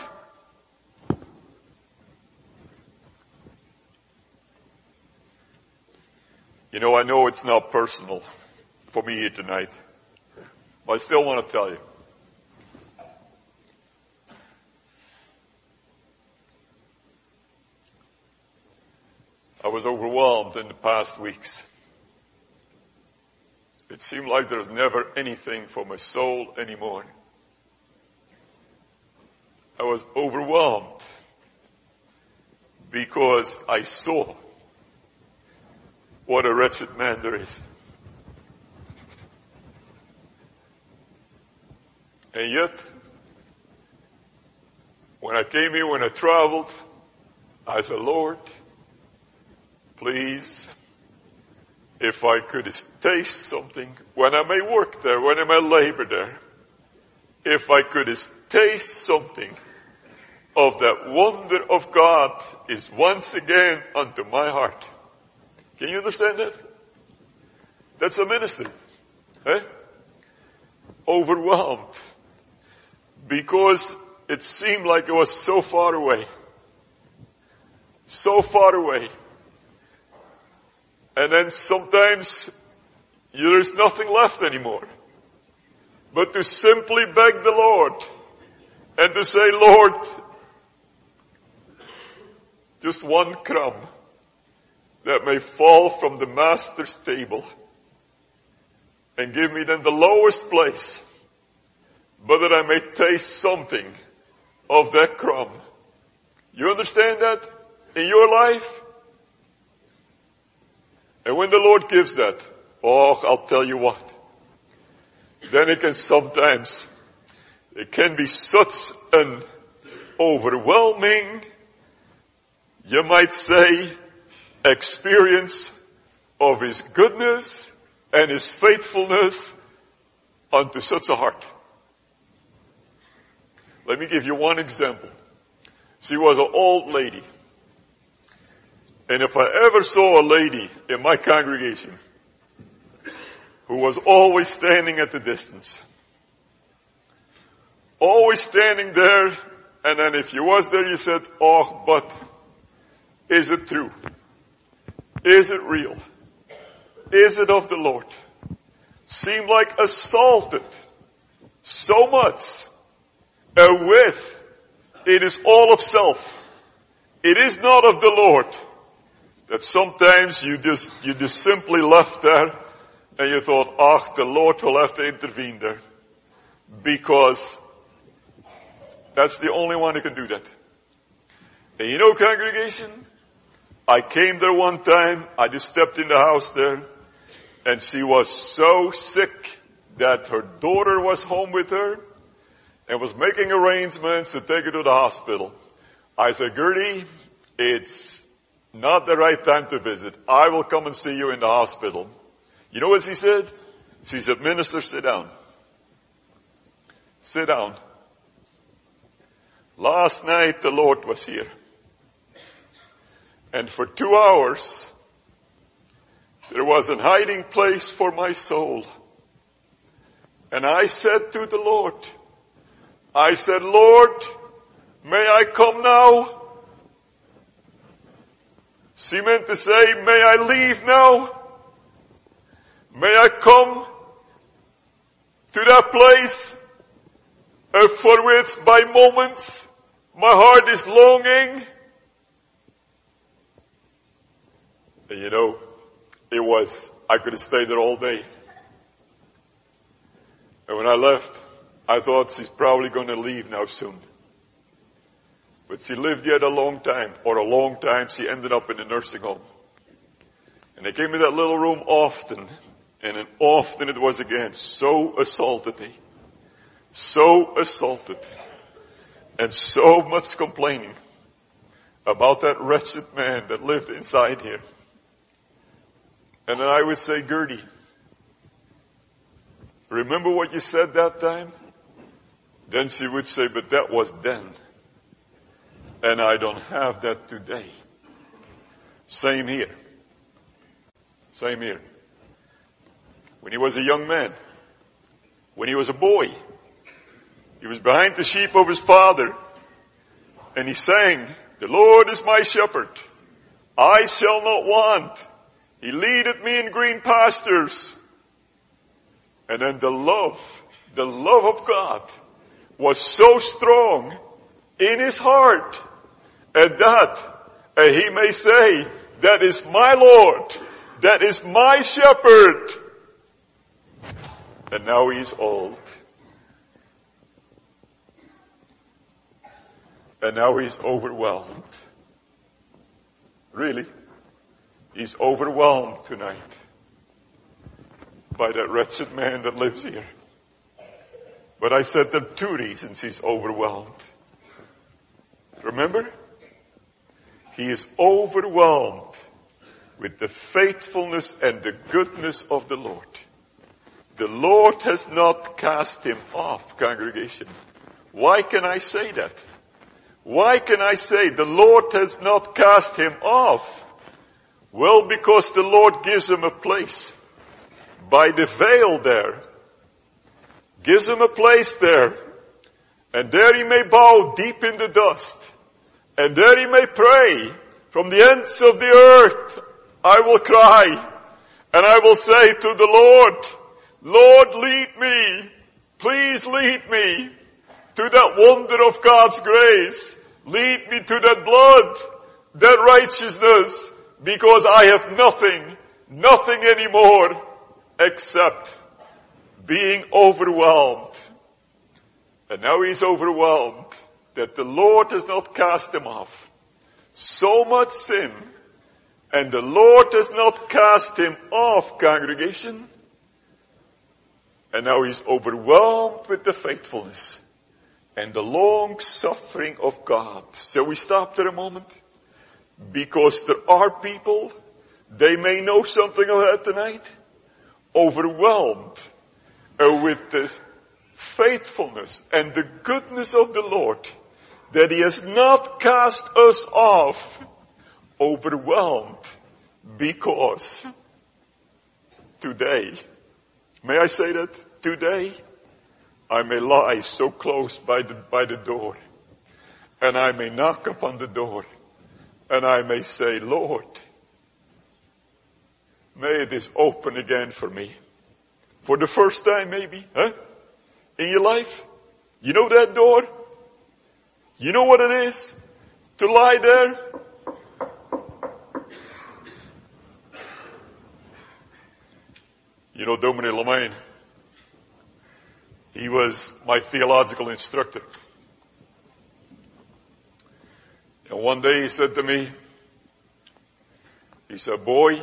You know, I know it's not personal for me here tonight, but I still want to tell you. I was overwhelmed in the past weeks. It seemed like there's never anything for my soul anymore. I was overwhelmed because I saw what a wretched man there is. And yet, when I came here, when I traveled, I said, Lord, please, if I could taste something, when I may work there, when I may labor there, if I could taste something of that wonder of God is once again unto my heart. Can you understand that? That's a ministry. Eh? Overwhelmed. Because it seemed like it was so far away. So far away. And then sometimes there's nothing left anymore. But to simply beg the Lord and to say, Lord, just one crumb that may fall from the master's table and give me then the lowest place, but that I may taste something of that crumb. You understand that in your life? And when the Lord gives that, oh, I'll tell you what, then it can sometimes, it can be such an overwhelming, you might say, experience of His goodness and His faithfulness unto such a heart. Let me give you one example. She was an old lady. And if I ever saw a lady in my congregation who was always standing at the distance, always standing there, and then if you was there you said, oh, but is it true? Is it real? Is it of the Lord? Seemed like assaulted so much, and with it is all of self. It is not of the Lord. That sometimes you just, you just simply left there and you thought, ah, the Lord will have to intervene there. Because that's the only one who can do that. And you know, congregation, I came there one time, I just stepped in the house there, and she was so sick that her daughter was home with her and was making arrangements to take her to the hospital. I said, Gertie, it's not the right time to visit. I will come and see you in the hospital. You know what she said? She said, Minister, sit down. Sit down. Last night the Lord was here. And for two hours, there was a hiding place for my soul. And I said to the Lord, I said, Lord, may I come now? She meant to say, may I leave now? May I come to that place uh, for which by moments my heart is longing? And you know, it was, I could have stayed there all day. And when I left, I thought she's probably going to leave now soon. But she lived yet a long time, or a long time she ended up in a nursing home. And they gave me that little room often, and then often it was again, so assaulted me. So assaulted. And so much complaining about that wretched man that lived inside here. And then I would say, Gertie, remember what you said that time? Then she would say, but that was then. And I don't have that today. Same here. Same here. when he was a young man, when he was a boy. He was behind the sheep of his father, and he sang, "The Lord is my shepherd, I shall not want. He leadeth me in green pastures." And then the love, the love of God was so strong in his heart, and that uh, he may say, "That is my Lord, that is my shepherd." And now he's old. And now he's overwhelmed. Really, he's overwhelmed tonight by that wretched man that lives here. But I said there are two reasons he's overwhelmed. Remember? He is overwhelmed with the faithfulness and the goodness of the Lord. The Lord has not cast him off, congregation. Why can I say that? Why can I say the Lord has not cast him off? Well, because the Lord gives him a place by the veil there. Gives him a place there. And there he may bow deep in the dust. And there he may pray. From the ends of the earth I will cry. And I will say to the Lord, "Lord, lead me. Please lead me to that wonder of God's grace. Lead me to that blood, that righteousness, because I have nothing, nothing anymore except being overwhelmed." And now he's overwhelmed that the Lord has not cast him off. So much sin, and the Lord has not cast him off, congregation. And now he's overwhelmed with the faithfulness and the long suffering of God. So we stop there a moment, because there are people, they may know something of that tonight, overwhelmed uh, with the faithfulness and the goodness of the Lord, that he has not cast us off, overwhelmed because today, may I say that? Today, I may lie so close by the, by the door, and I may knock upon the door, and I may say, "Lord, may it is open again for me." For the first time maybe, huh? In your life. You know that door? You know what it is to lie there? You know, Dominic Lemaine, he was my theological instructor. And one day he said to me, he said, "Boy,"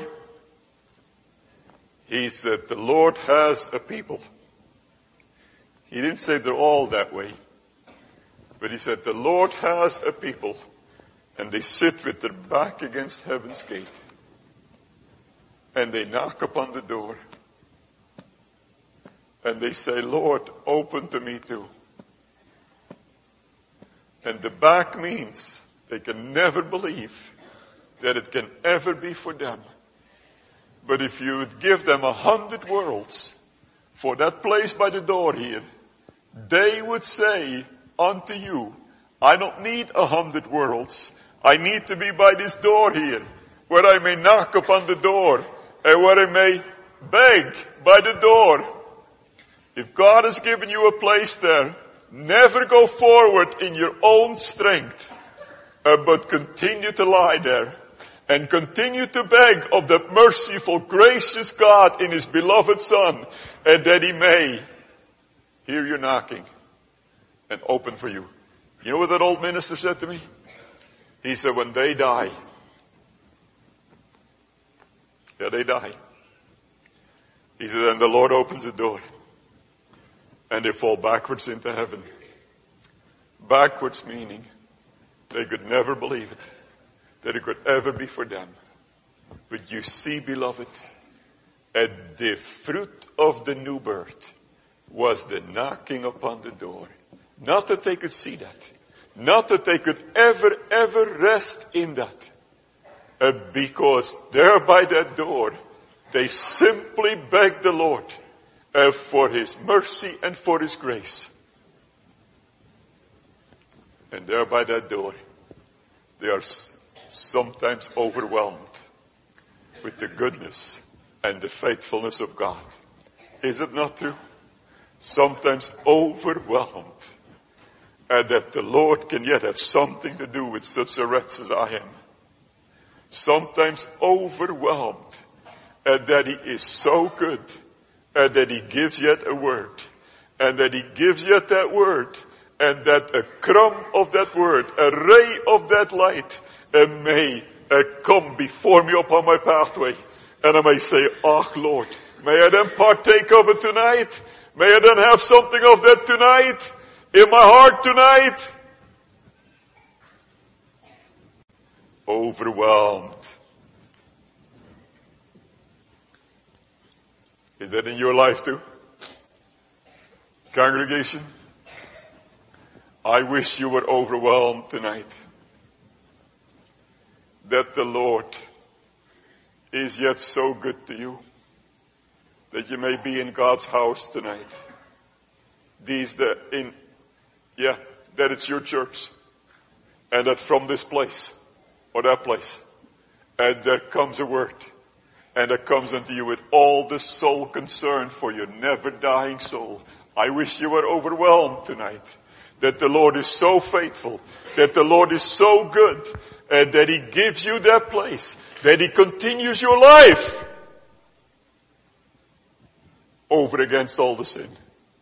he said, "the Lord has a people." He didn't say they're all that way. But he said, "The Lord has a people, and they sit with their back against heaven's gate. And they knock upon the door. And they say, 'Lord, open to me too.' And the back means they can never believe that it can ever be for them. But if you would give them a hundred worlds for that place by the door here, they would say unto you, 'I don't need a hundred worlds. I need to be by this door here, where I may knock upon the door, and where I may beg by the door.' If God has given you a place there, never go forward in your own strength, uh, but continue to lie there and continue to beg of the merciful, gracious God in his beloved Son, and that he may hear you knocking and open for you." You know what that old minister said to me? He said, when they die, yeah, they die. He said, and the Lord opens the door, and they fall backwards into heaven. Backwards meaning they could never believe it, that it could ever be for them. But you see, beloved, at the fruit of the new birth was the knocking upon the door. Not that they could see that. Not that they could ever, ever rest in that. Uh, because there by that door, They simply beg the Lord uh, for His mercy and for His grace. And there by that door, they are sometimes overwhelmed with the goodness and the faithfulness of God. Is it not true? Sometimes overwhelmed. And that the Lord can yet have something to do with such a wretch as I am. Sometimes overwhelmed. And that He is so good. And that He gives yet a word. And that He gives yet that word. And that a crumb of that word, a ray of that light, uh, may uh, come before me upon my pathway. And I may say, "Ah, Lord, may I then partake of it tonight? May I then have something of that tonight? In my heart tonight?" Overwhelmed. Is that in your life too? Congregation? I wish you were overwhelmed tonight. That the Lord is yet so good to you. That you may be in God's house tonight. These that in, yeah, that it's your church. And that from this place, or that place, and there comes a word. And that comes unto you with all the soul concern for your never dying soul. I wish you were overwhelmed tonight. That the Lord is so faithful, that the Lord is so good, and that He gives you that place, that He continues your life over against all the sin.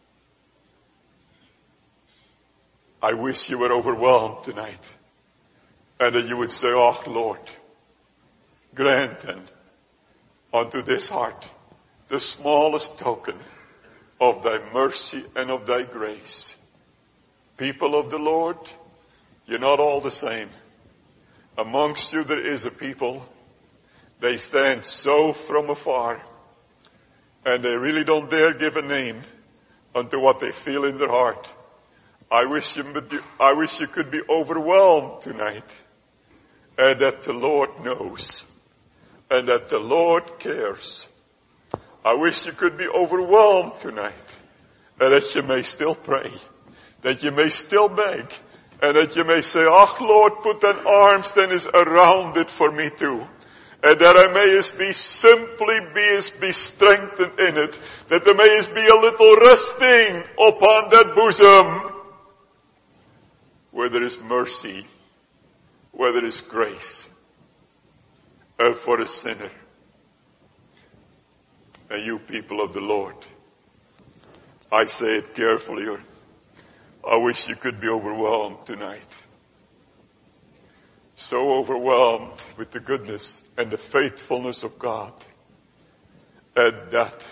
I wish you were overwhelmed tonight, and that you would say, "Oh Lord, grant then unto this heart the smallest token of Thy mercy and of Thy grace." People of the Lord, you're not all the same. Amongst you there is a people, they stand so from afar, and they really don't dare give a name unto what they feel in their heart. I wish you, I wish you could be overwhelmed tonight, and that the Lord knows, and that the Lord cares. I wish you could be overwhelmed tonight, and that you may still pray. That you may still beg, and that you may say, "Ah, Lord, put thine arms then is around it for me too." And that I may as be simply be as be strengthened in it. That there may as be a little resting upon that bosom. Where there is mercy, where there is grace, and for a sinner. And you people of the Lord, I say it carefully, or I wish you could be overwhelmed tonight. So overwhelmed with the goodness and the faithfulness of God. And that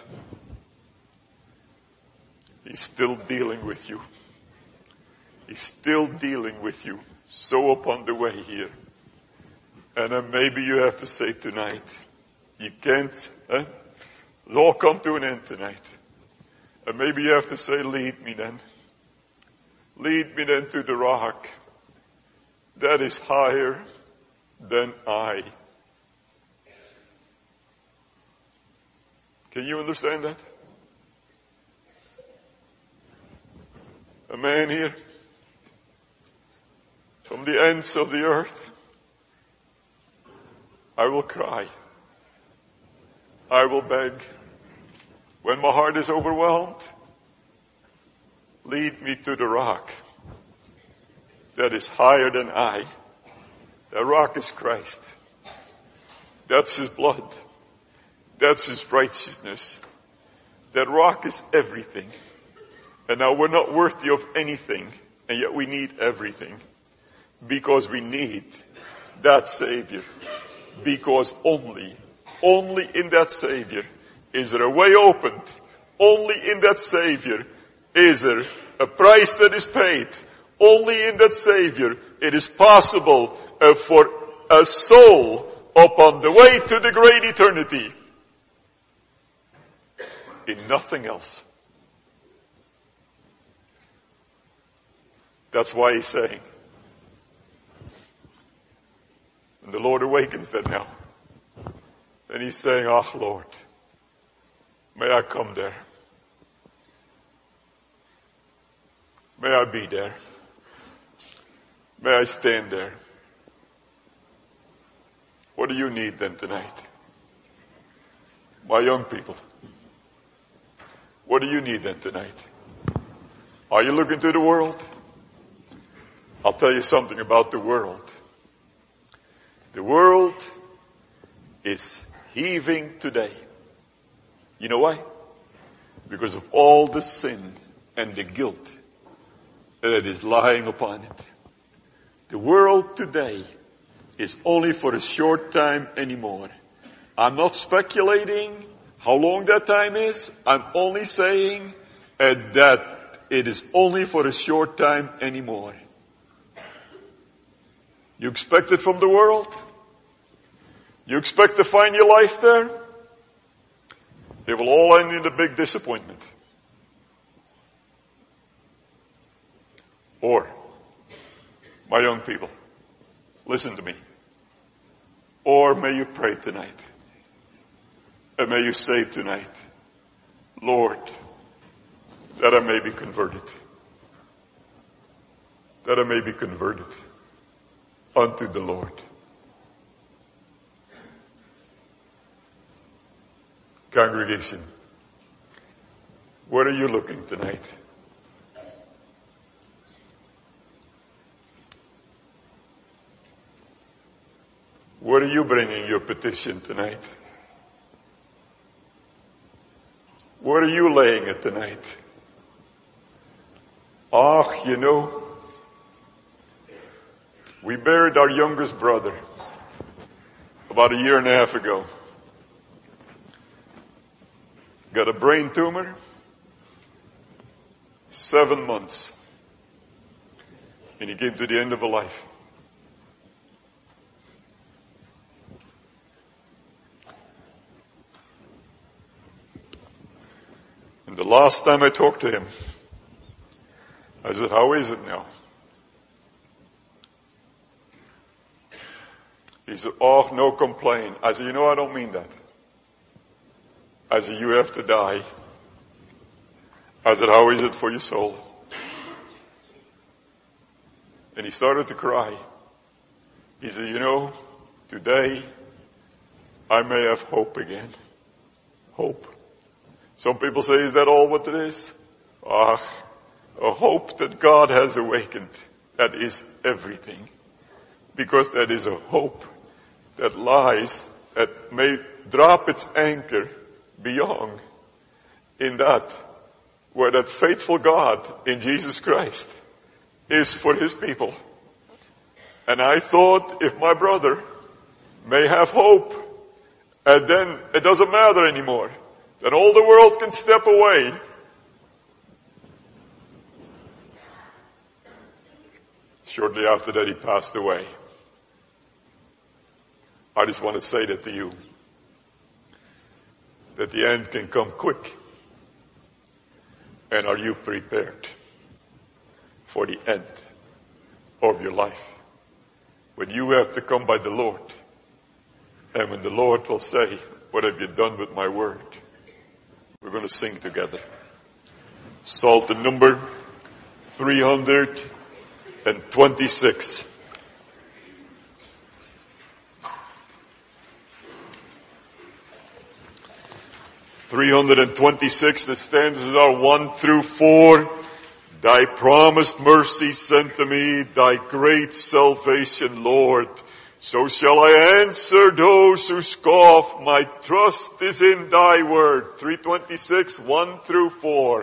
He's still dealing with you. He's still dealing with you. So upon the way here. And then maybe you have to say tonight, you can't, eh? It's all come to an end tonight. And maybe you have to say, "Lead me then. Lead me then to the rock that is higher than I." Can you understand that? A man here from the ends of the earth. I will cry. I will beg. When my heart is overwhelmed, lead me to the rock that is higher than I. The rock is Christ. That's His blood. That's His righteousness. That rock is everything. And now we're not worthy of anything, and yet we need everything. Because we need that Savior. Because only, only in that Savior is there a way opened. Only in that Savior is there a price that is paid. Only in that Savior it is possible uh, for a soul upon the way to the great eternity. In nothing else. That's why He's saying, and the Lord awakens that now. And He's saying, "Ah, Lord, May I come there. May I be there. May I stand there. What do you need then tonight? My young people, what do you need then tonight? Are you looking to the world? I'll tell you something about the world. The world is heaving today. You know why? Because of all the sin and the guilt that is lying upon it. The world today is only for a short time anymore. I'm not speculating how long that time is. I'm only saying uh, that it is only for a short time anymore. You expect it from the world? You expect to find your life there? It will all end in a big disappointment. Or, my young people, listen to me. Or may you pray tonight. And may you say tonight, Lord, that I may be converted. That I may be converted unto the Lord. Congregation, where are you looking tonight? Where are you bringing your petition tonight? Where are you laying it tonight? Ah, you know, we buried our youngest brother about a year and a half ago. Got a brain tumor, seven months, and he came to the end of a life. And the last time I talked to him, I said, how is it now? He said, oh, no complaint. I said, you know, I don't mean that. I said, you have to die. I said, how is it for your soul? And he started to cry. He said, you know, today I may have hope again. Hope. Some people say, is that all what it is? Ah, a hope that God has awakened. That is everything. Because that is a hope that lies, that may drop its anchor beyond in that, where that faithful God in Jesus Christ is for his people. And I thought, if my brother may have hope, and then it doesn't matter anymore, then all the world can step away. Shortly after that, he passed away. I just want to say that to you, that the end can come quick. And are you prepared for the end of your life? When you have to come by the Lord, and when the Lord will say, what have you done with my word? We're going to sing together. Psalm number three hundred twenty-six. three hundred twenty-six, the stanzas are one through four. Thy promised mercy sent to me, thy great salvation, Lord. So shall I answer those who scoff, my trust is in thy word. three twenty-six, one through four.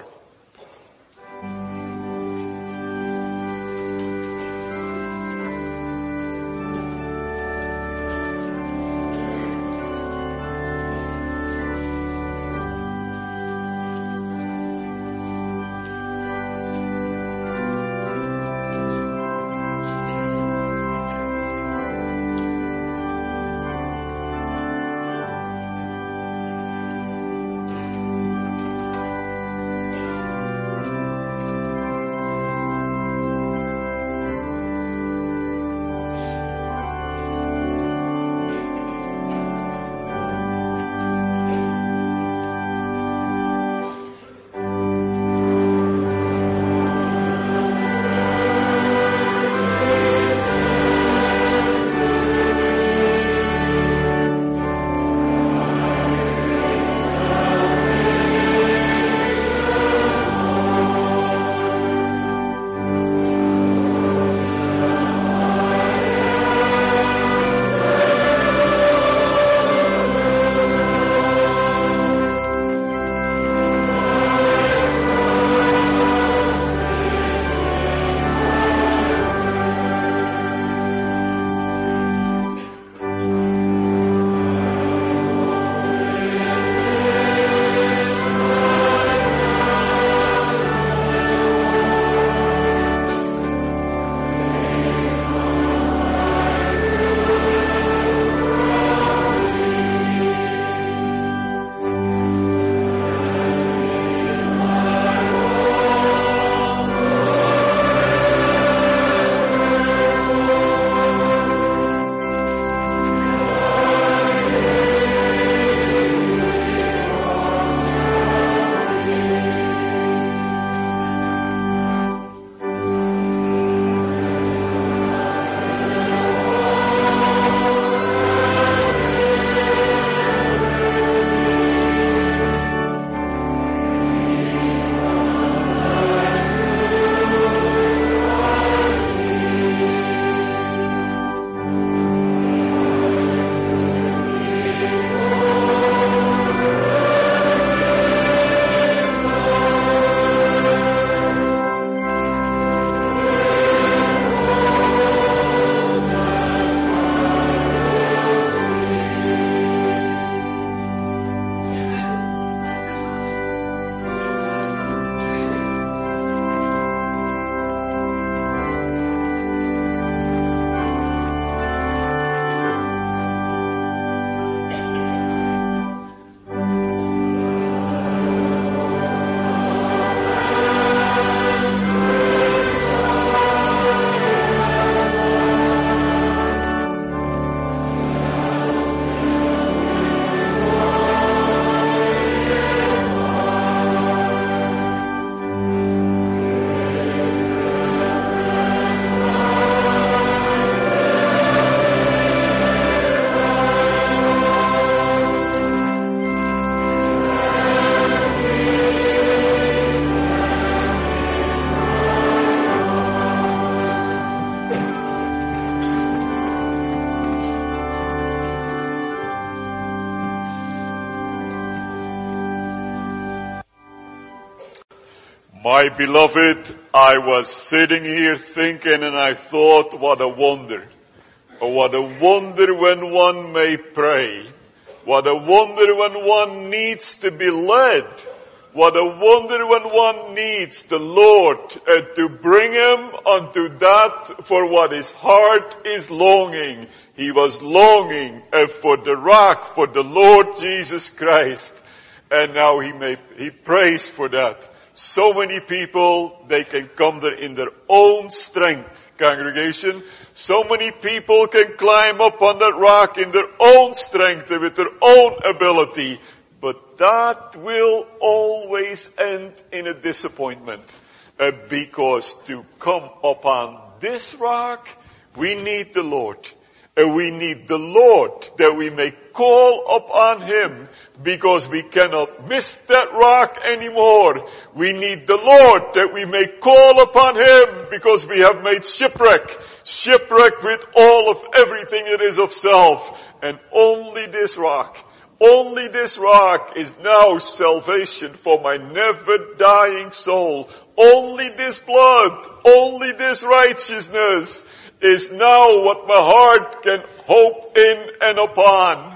My beloved, I was sitting here thinking and I thought, what a wonder. Oh, what a wonder when one may pray. What a wonder when one needs to be led. What a wonder when one needs the Lord uh, to bring him unto that for what his heart is longing. He was longing uh, for the rock, for the Lord Jesus Christ. And now he may, he prays for that. So many people, they can come there in their own strength, congregation. So many people can climb up on that rock in their own strength and with their own ability. But that will always end in a disappointment. Uh, because to come upon this rock, we need the Lord. Uh, we need the Lord that we may call upon him, because we cannot miss that rock anymore. We need the Lord that we may call upon him, because we have made shipwreck. Shipwreck with all of everything that is of self. And only this rock, only this rock is now salvation for my never dying soul. Only this blood, only this righteousness is now what my heart can hope in and upon.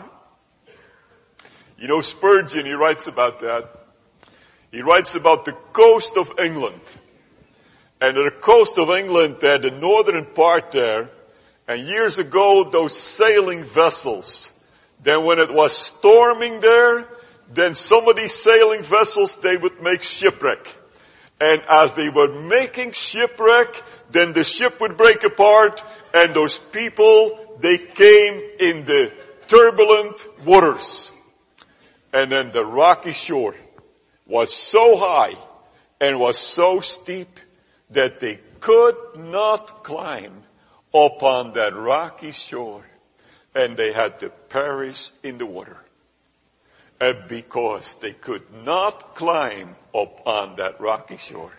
You know, Spurgeon, he writes about that. He writes about the coast of England. And the coast of England, there, the northern part there, and years ago, those sailing vessels, then when it was storming there, then some of these sailing vessels, they would make shipwreck. And as they were making shipwreck, then the ship would break apart, and those people, they came in the turbulent waters. And then the rocky shore was so high and was so steep that they could not climb upon that rocky shore. And they had to perish in the water. And because they could not climb upon that rocky shore.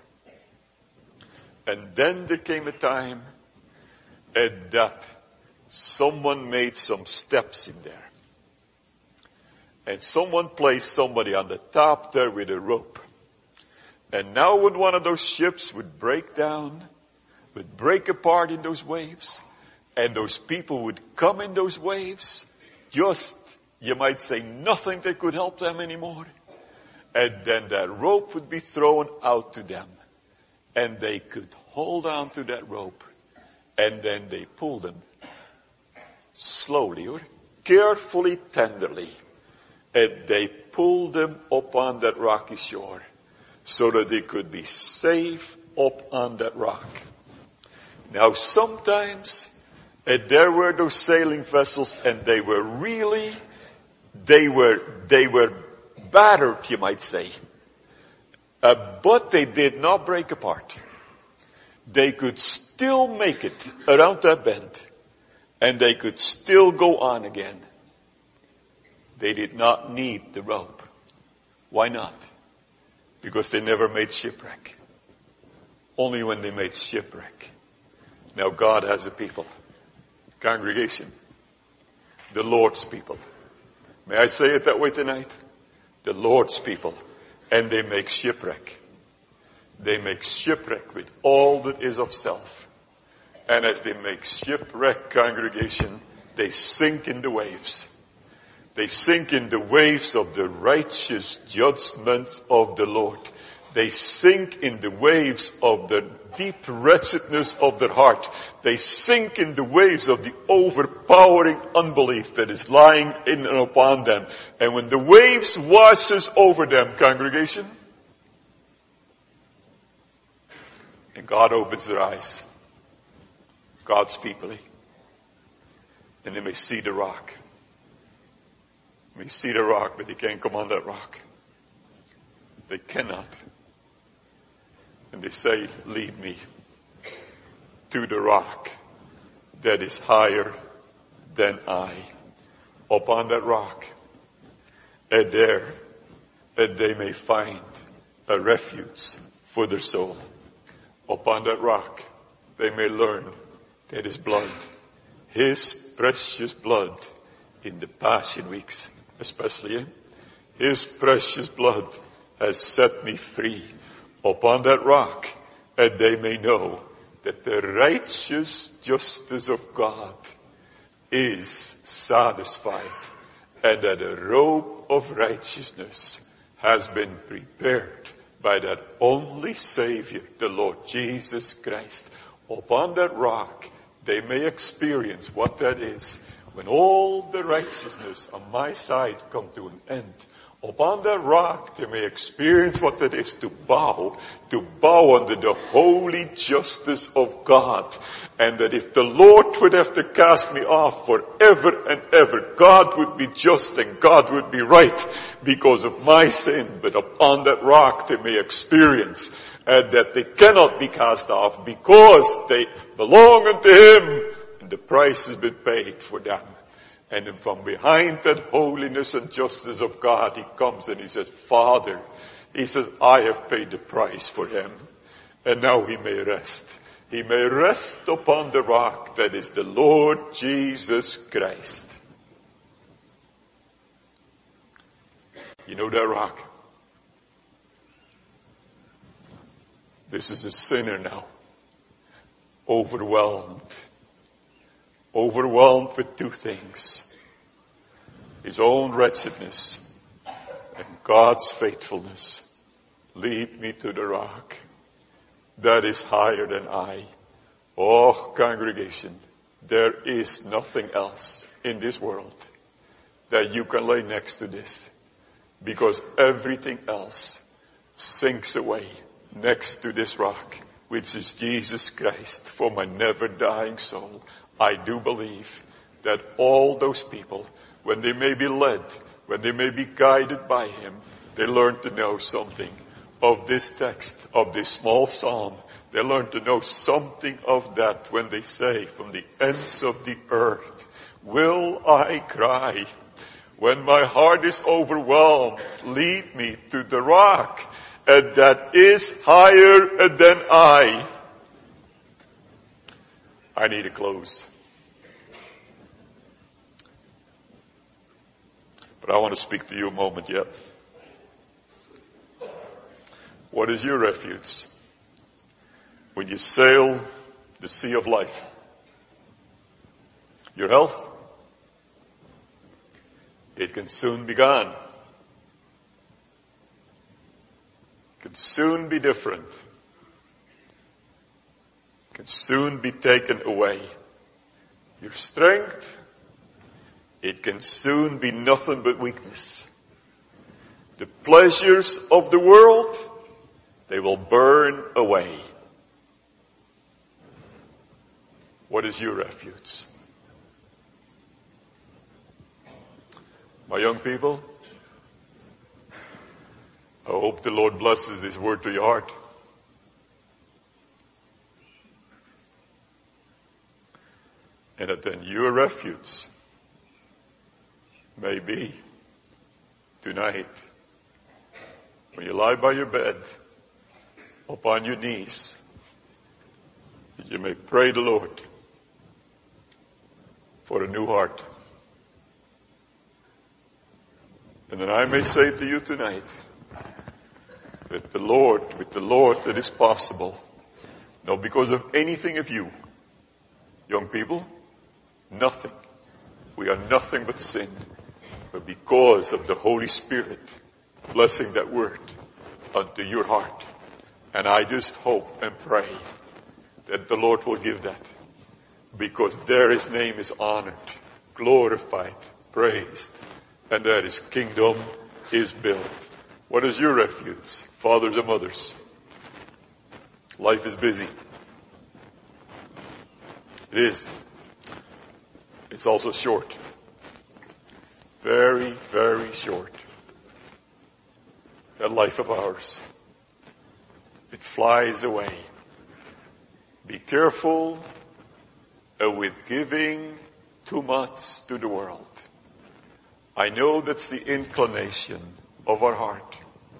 And then there came a time that someone made some steps in there. And someone placed somebody on the top there with a rope. And now when one of those ships would break down, would break apart in those waves, and those people would come in those waves, just, you might say, nothing that could help them anymore. And then that rope would be thrown out to them. And they could hold on to that rope. And then they pulled them slowly or carefully, tenderly. And they pulled them up on that rocky shore so that they could be safe up on that rock. Now sometimes uh, there were those sailing vessels, and they were really, they were, they were battered, you might say. Uh, but they did not break apart. They could still make it around that bend, and they could still go on again. They did not need the rope. Why not? Because they never made shipwreck. Only when they made shipwreck. Now God has a people. Congregation. The Lord's people. May I say it that way tonight? The Lord's people. And they make shipwreck. They make shipwreck with all that is of self. And as they make shipwreck, congregation, they sink in the waves. They sink in the waves of the righteous judgment of the Lord. They sink in the waves of the deep wretchedness of their heart. They sink in the waves of the overpowering unbelief that is lying in and upon them. And when the waves washes over them, congregation, and God opens their eyes, God's people, and they may see the rock. They see the rock, but they can't come on that rock. They cannot. And they say, lead me to the rock that is higher than I. Upon that rock. And there, and they may find a refuge for their soul. Upon that rock, they may learn that his blood, his precious blood, in the Passion weeks, especially, his precious blood has set me free. upon that rock, and they may know that the righteous justice of God is satisfied, and that a robe of righteousness has been prepared by that only Savior, the Lord Jesus Christ. Upon that rock, they may experience what that is. When all the righteousness on my side come to an end, upon that rock they may experience what it is to bow, to bow under the holy justice of God. And that if the Lord would have to cast me off forever and ever, God would be just and God would be right because of my sin. But upon that rock they may experience uh, that they cannot be cast off because they belong unto Him. The price has been paid for them. And from behind that holiness and justice of God, He comes and He says, Father, He says, I have paid the price for him. And now he may rest. He may rest upon the rock that is the Lord Jesus Christ. You know that rock? This is a sinner now. Overwhelmed. Overwhelmed with two things. His own wretchedness and God's faithfulness. Lead me to the rock that is higher than I. Oh, congregation, there is nothing else in this world that you can lay next to this, because everything else sinks away next to this rock, which is Jesus Christ, for my never dying soul. I do believe that all those people, when they may be led, when they may be guided by Him, they learn to know something of this text, of this small psalm. They learn to know something of that when they say, from the ends of the earth, will I cry. When my heart is overwhelmed, lead me to the rock, and that is higher than I. I need to close. But I want to speak to you a moment yet. What is your refuge when you sail the sea of life? Your health? It can soon be gone. It can soon be different. It can soon be taken away. Your strength? It can soon be nothing but weakness. The pleasures of the world, they will burn away. What is your refuge? My young people, I hope the Lord blesses this word to your heart. And that then your refuge may be tonight, when you lie by your bed, upon your knees, that you may pray the Lord for a new heart. And then I may say to you tonight that the Lord, with the Lord that is possible, not because of anything of you, young people, nothing. We are nothing but sin. But because of the Holy Spirit blessing that word unto your heart. And I just hope and pray that the Lord will give that. Because there His name is honored, glorified, praised. And that His kingdom is built. What is your refuge, fathers and mothers? Life is busy. It is. It's also short. Very, very short. That life of ours. It flies away. Be careful with giving too much to the world. I know that's the inclination of our heart.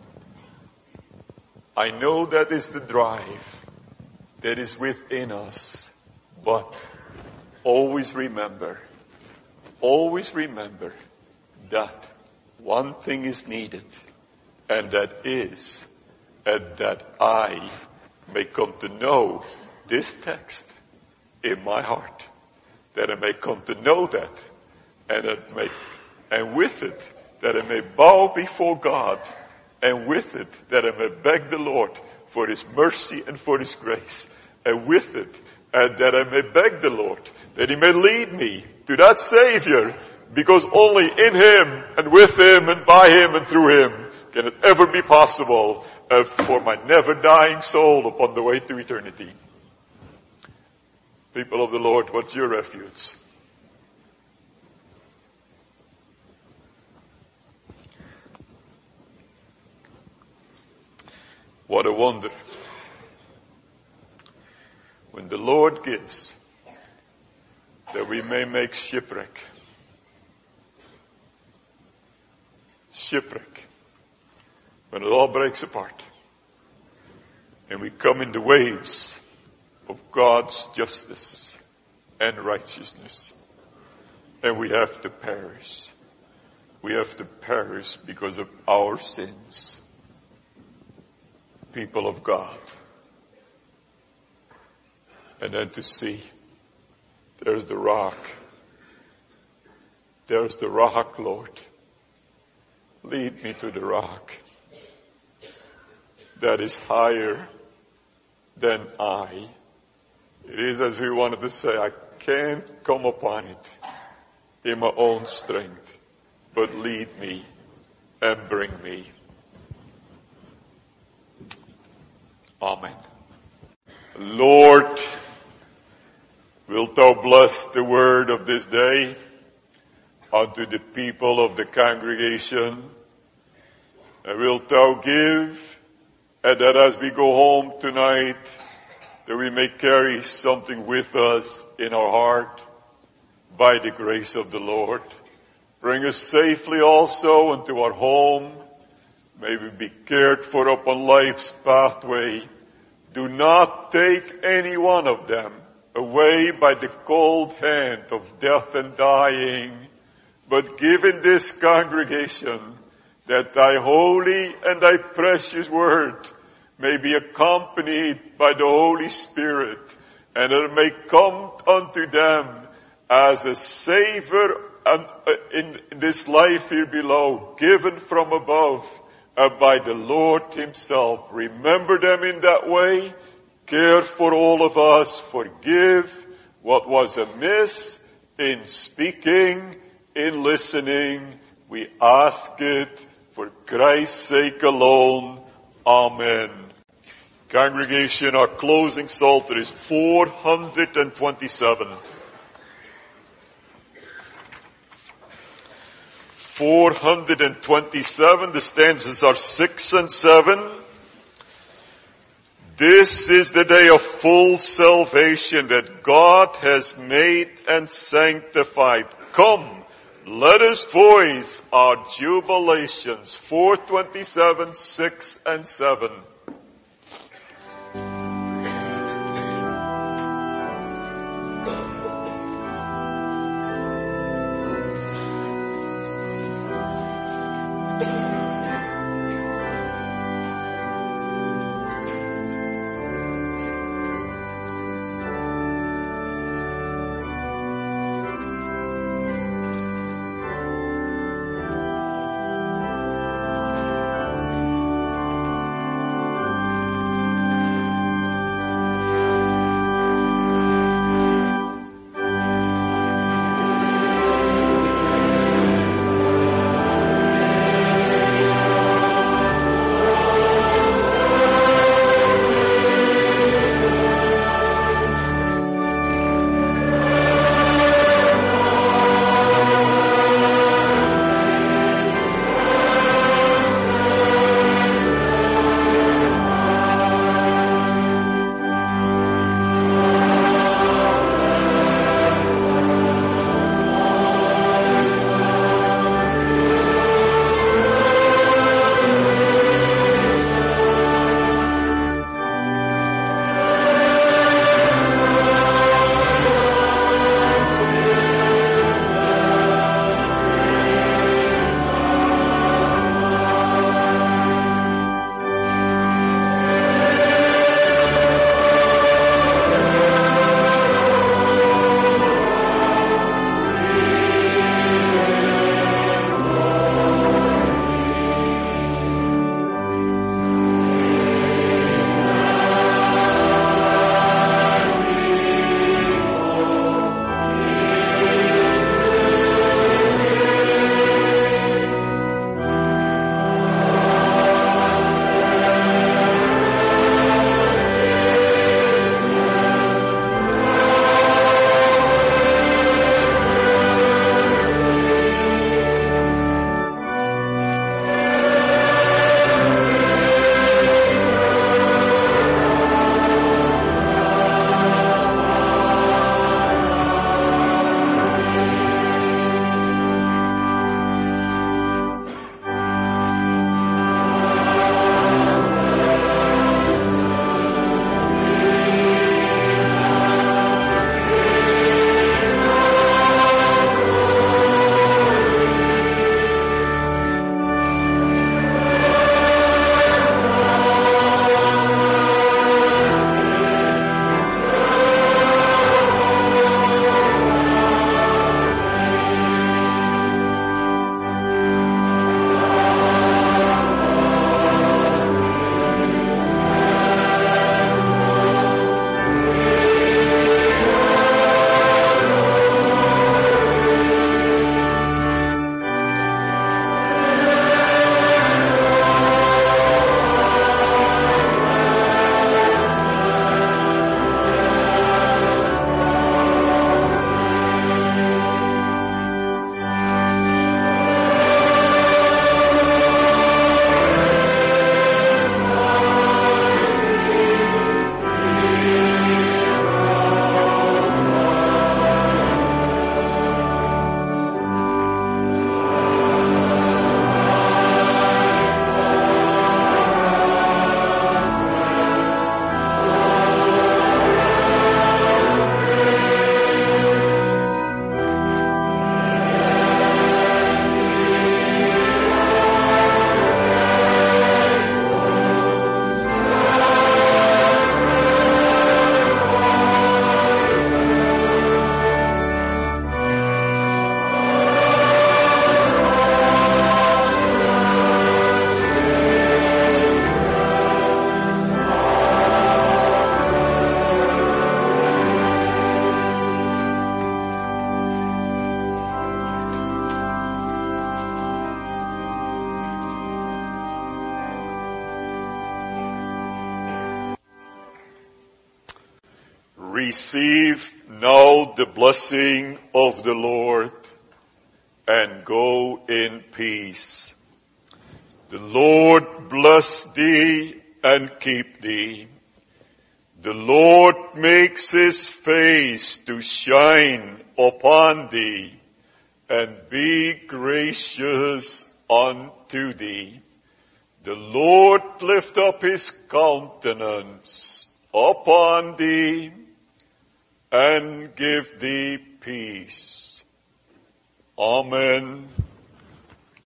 I know that is the drive that is within us. But always remember, always remember that one thing is needed, and that is and that I may come to know this text in my heart, that I may come to know that, and it may, and with it, that I may bow before God, and with it, that I may beg the Lord for His mercy and for His grace, and with it, and that I may beg the Lord that He may lead me to that Savior, because only in Him and with Him and by Him and through Him can it ever be possible uh, for my never dying soul upon the way to eternity. People of the Lord, what's your refuge? What a wonder. When the Lord gives, that we may make shipwreck. Shipwreck. When it all breaks apart. And we come in the waves of God's justice and righteousness. And we have to perish. We have to perish because of our sins. People of God. And then to see, there's the rock. There's the rock, Lord. Lead me to the rock that is higher than I. It is as we wanted to say, I can't come upon it in my own strength, but lead me and bring me. Amen. Lord, wilt thou bless the word of this day unto the people of the congregation? And wilt thou give, and that as we go home tonight, that we may carry something with us in our heart by the grace of the Lord. Bring us safely also into our home. May we be cared for upon life's pathway. Do not take any one of them away by the cold hand of death and dying, but give in this congregation that thy holy and thy precious word may be accompanied by the Holy Spirit, and it may come unto them as a savor in this life here below, given from above uh, by the Lord Himself. Remember them in that way. Care for all of us. Forgive what was amiss in speaking, in listening. We ask it for Christ's sake alone. Amen. Congregation, our closing psalter is four hundred twenty-seven. four hundred twenty-seven, the stanzas are six and seven. This is the day of full salvation that God has made and sanctified. Come, let us voice our jubilations. four twenty-seven, six and seven. receive now the blessing of the Lord, and go in peace. The Lord bless thee and keep thee. The Lord makes his face to shine upon thee, and be gracious unto thee. The Lord lift up his countenance upon thee, and give thee peace. Amen.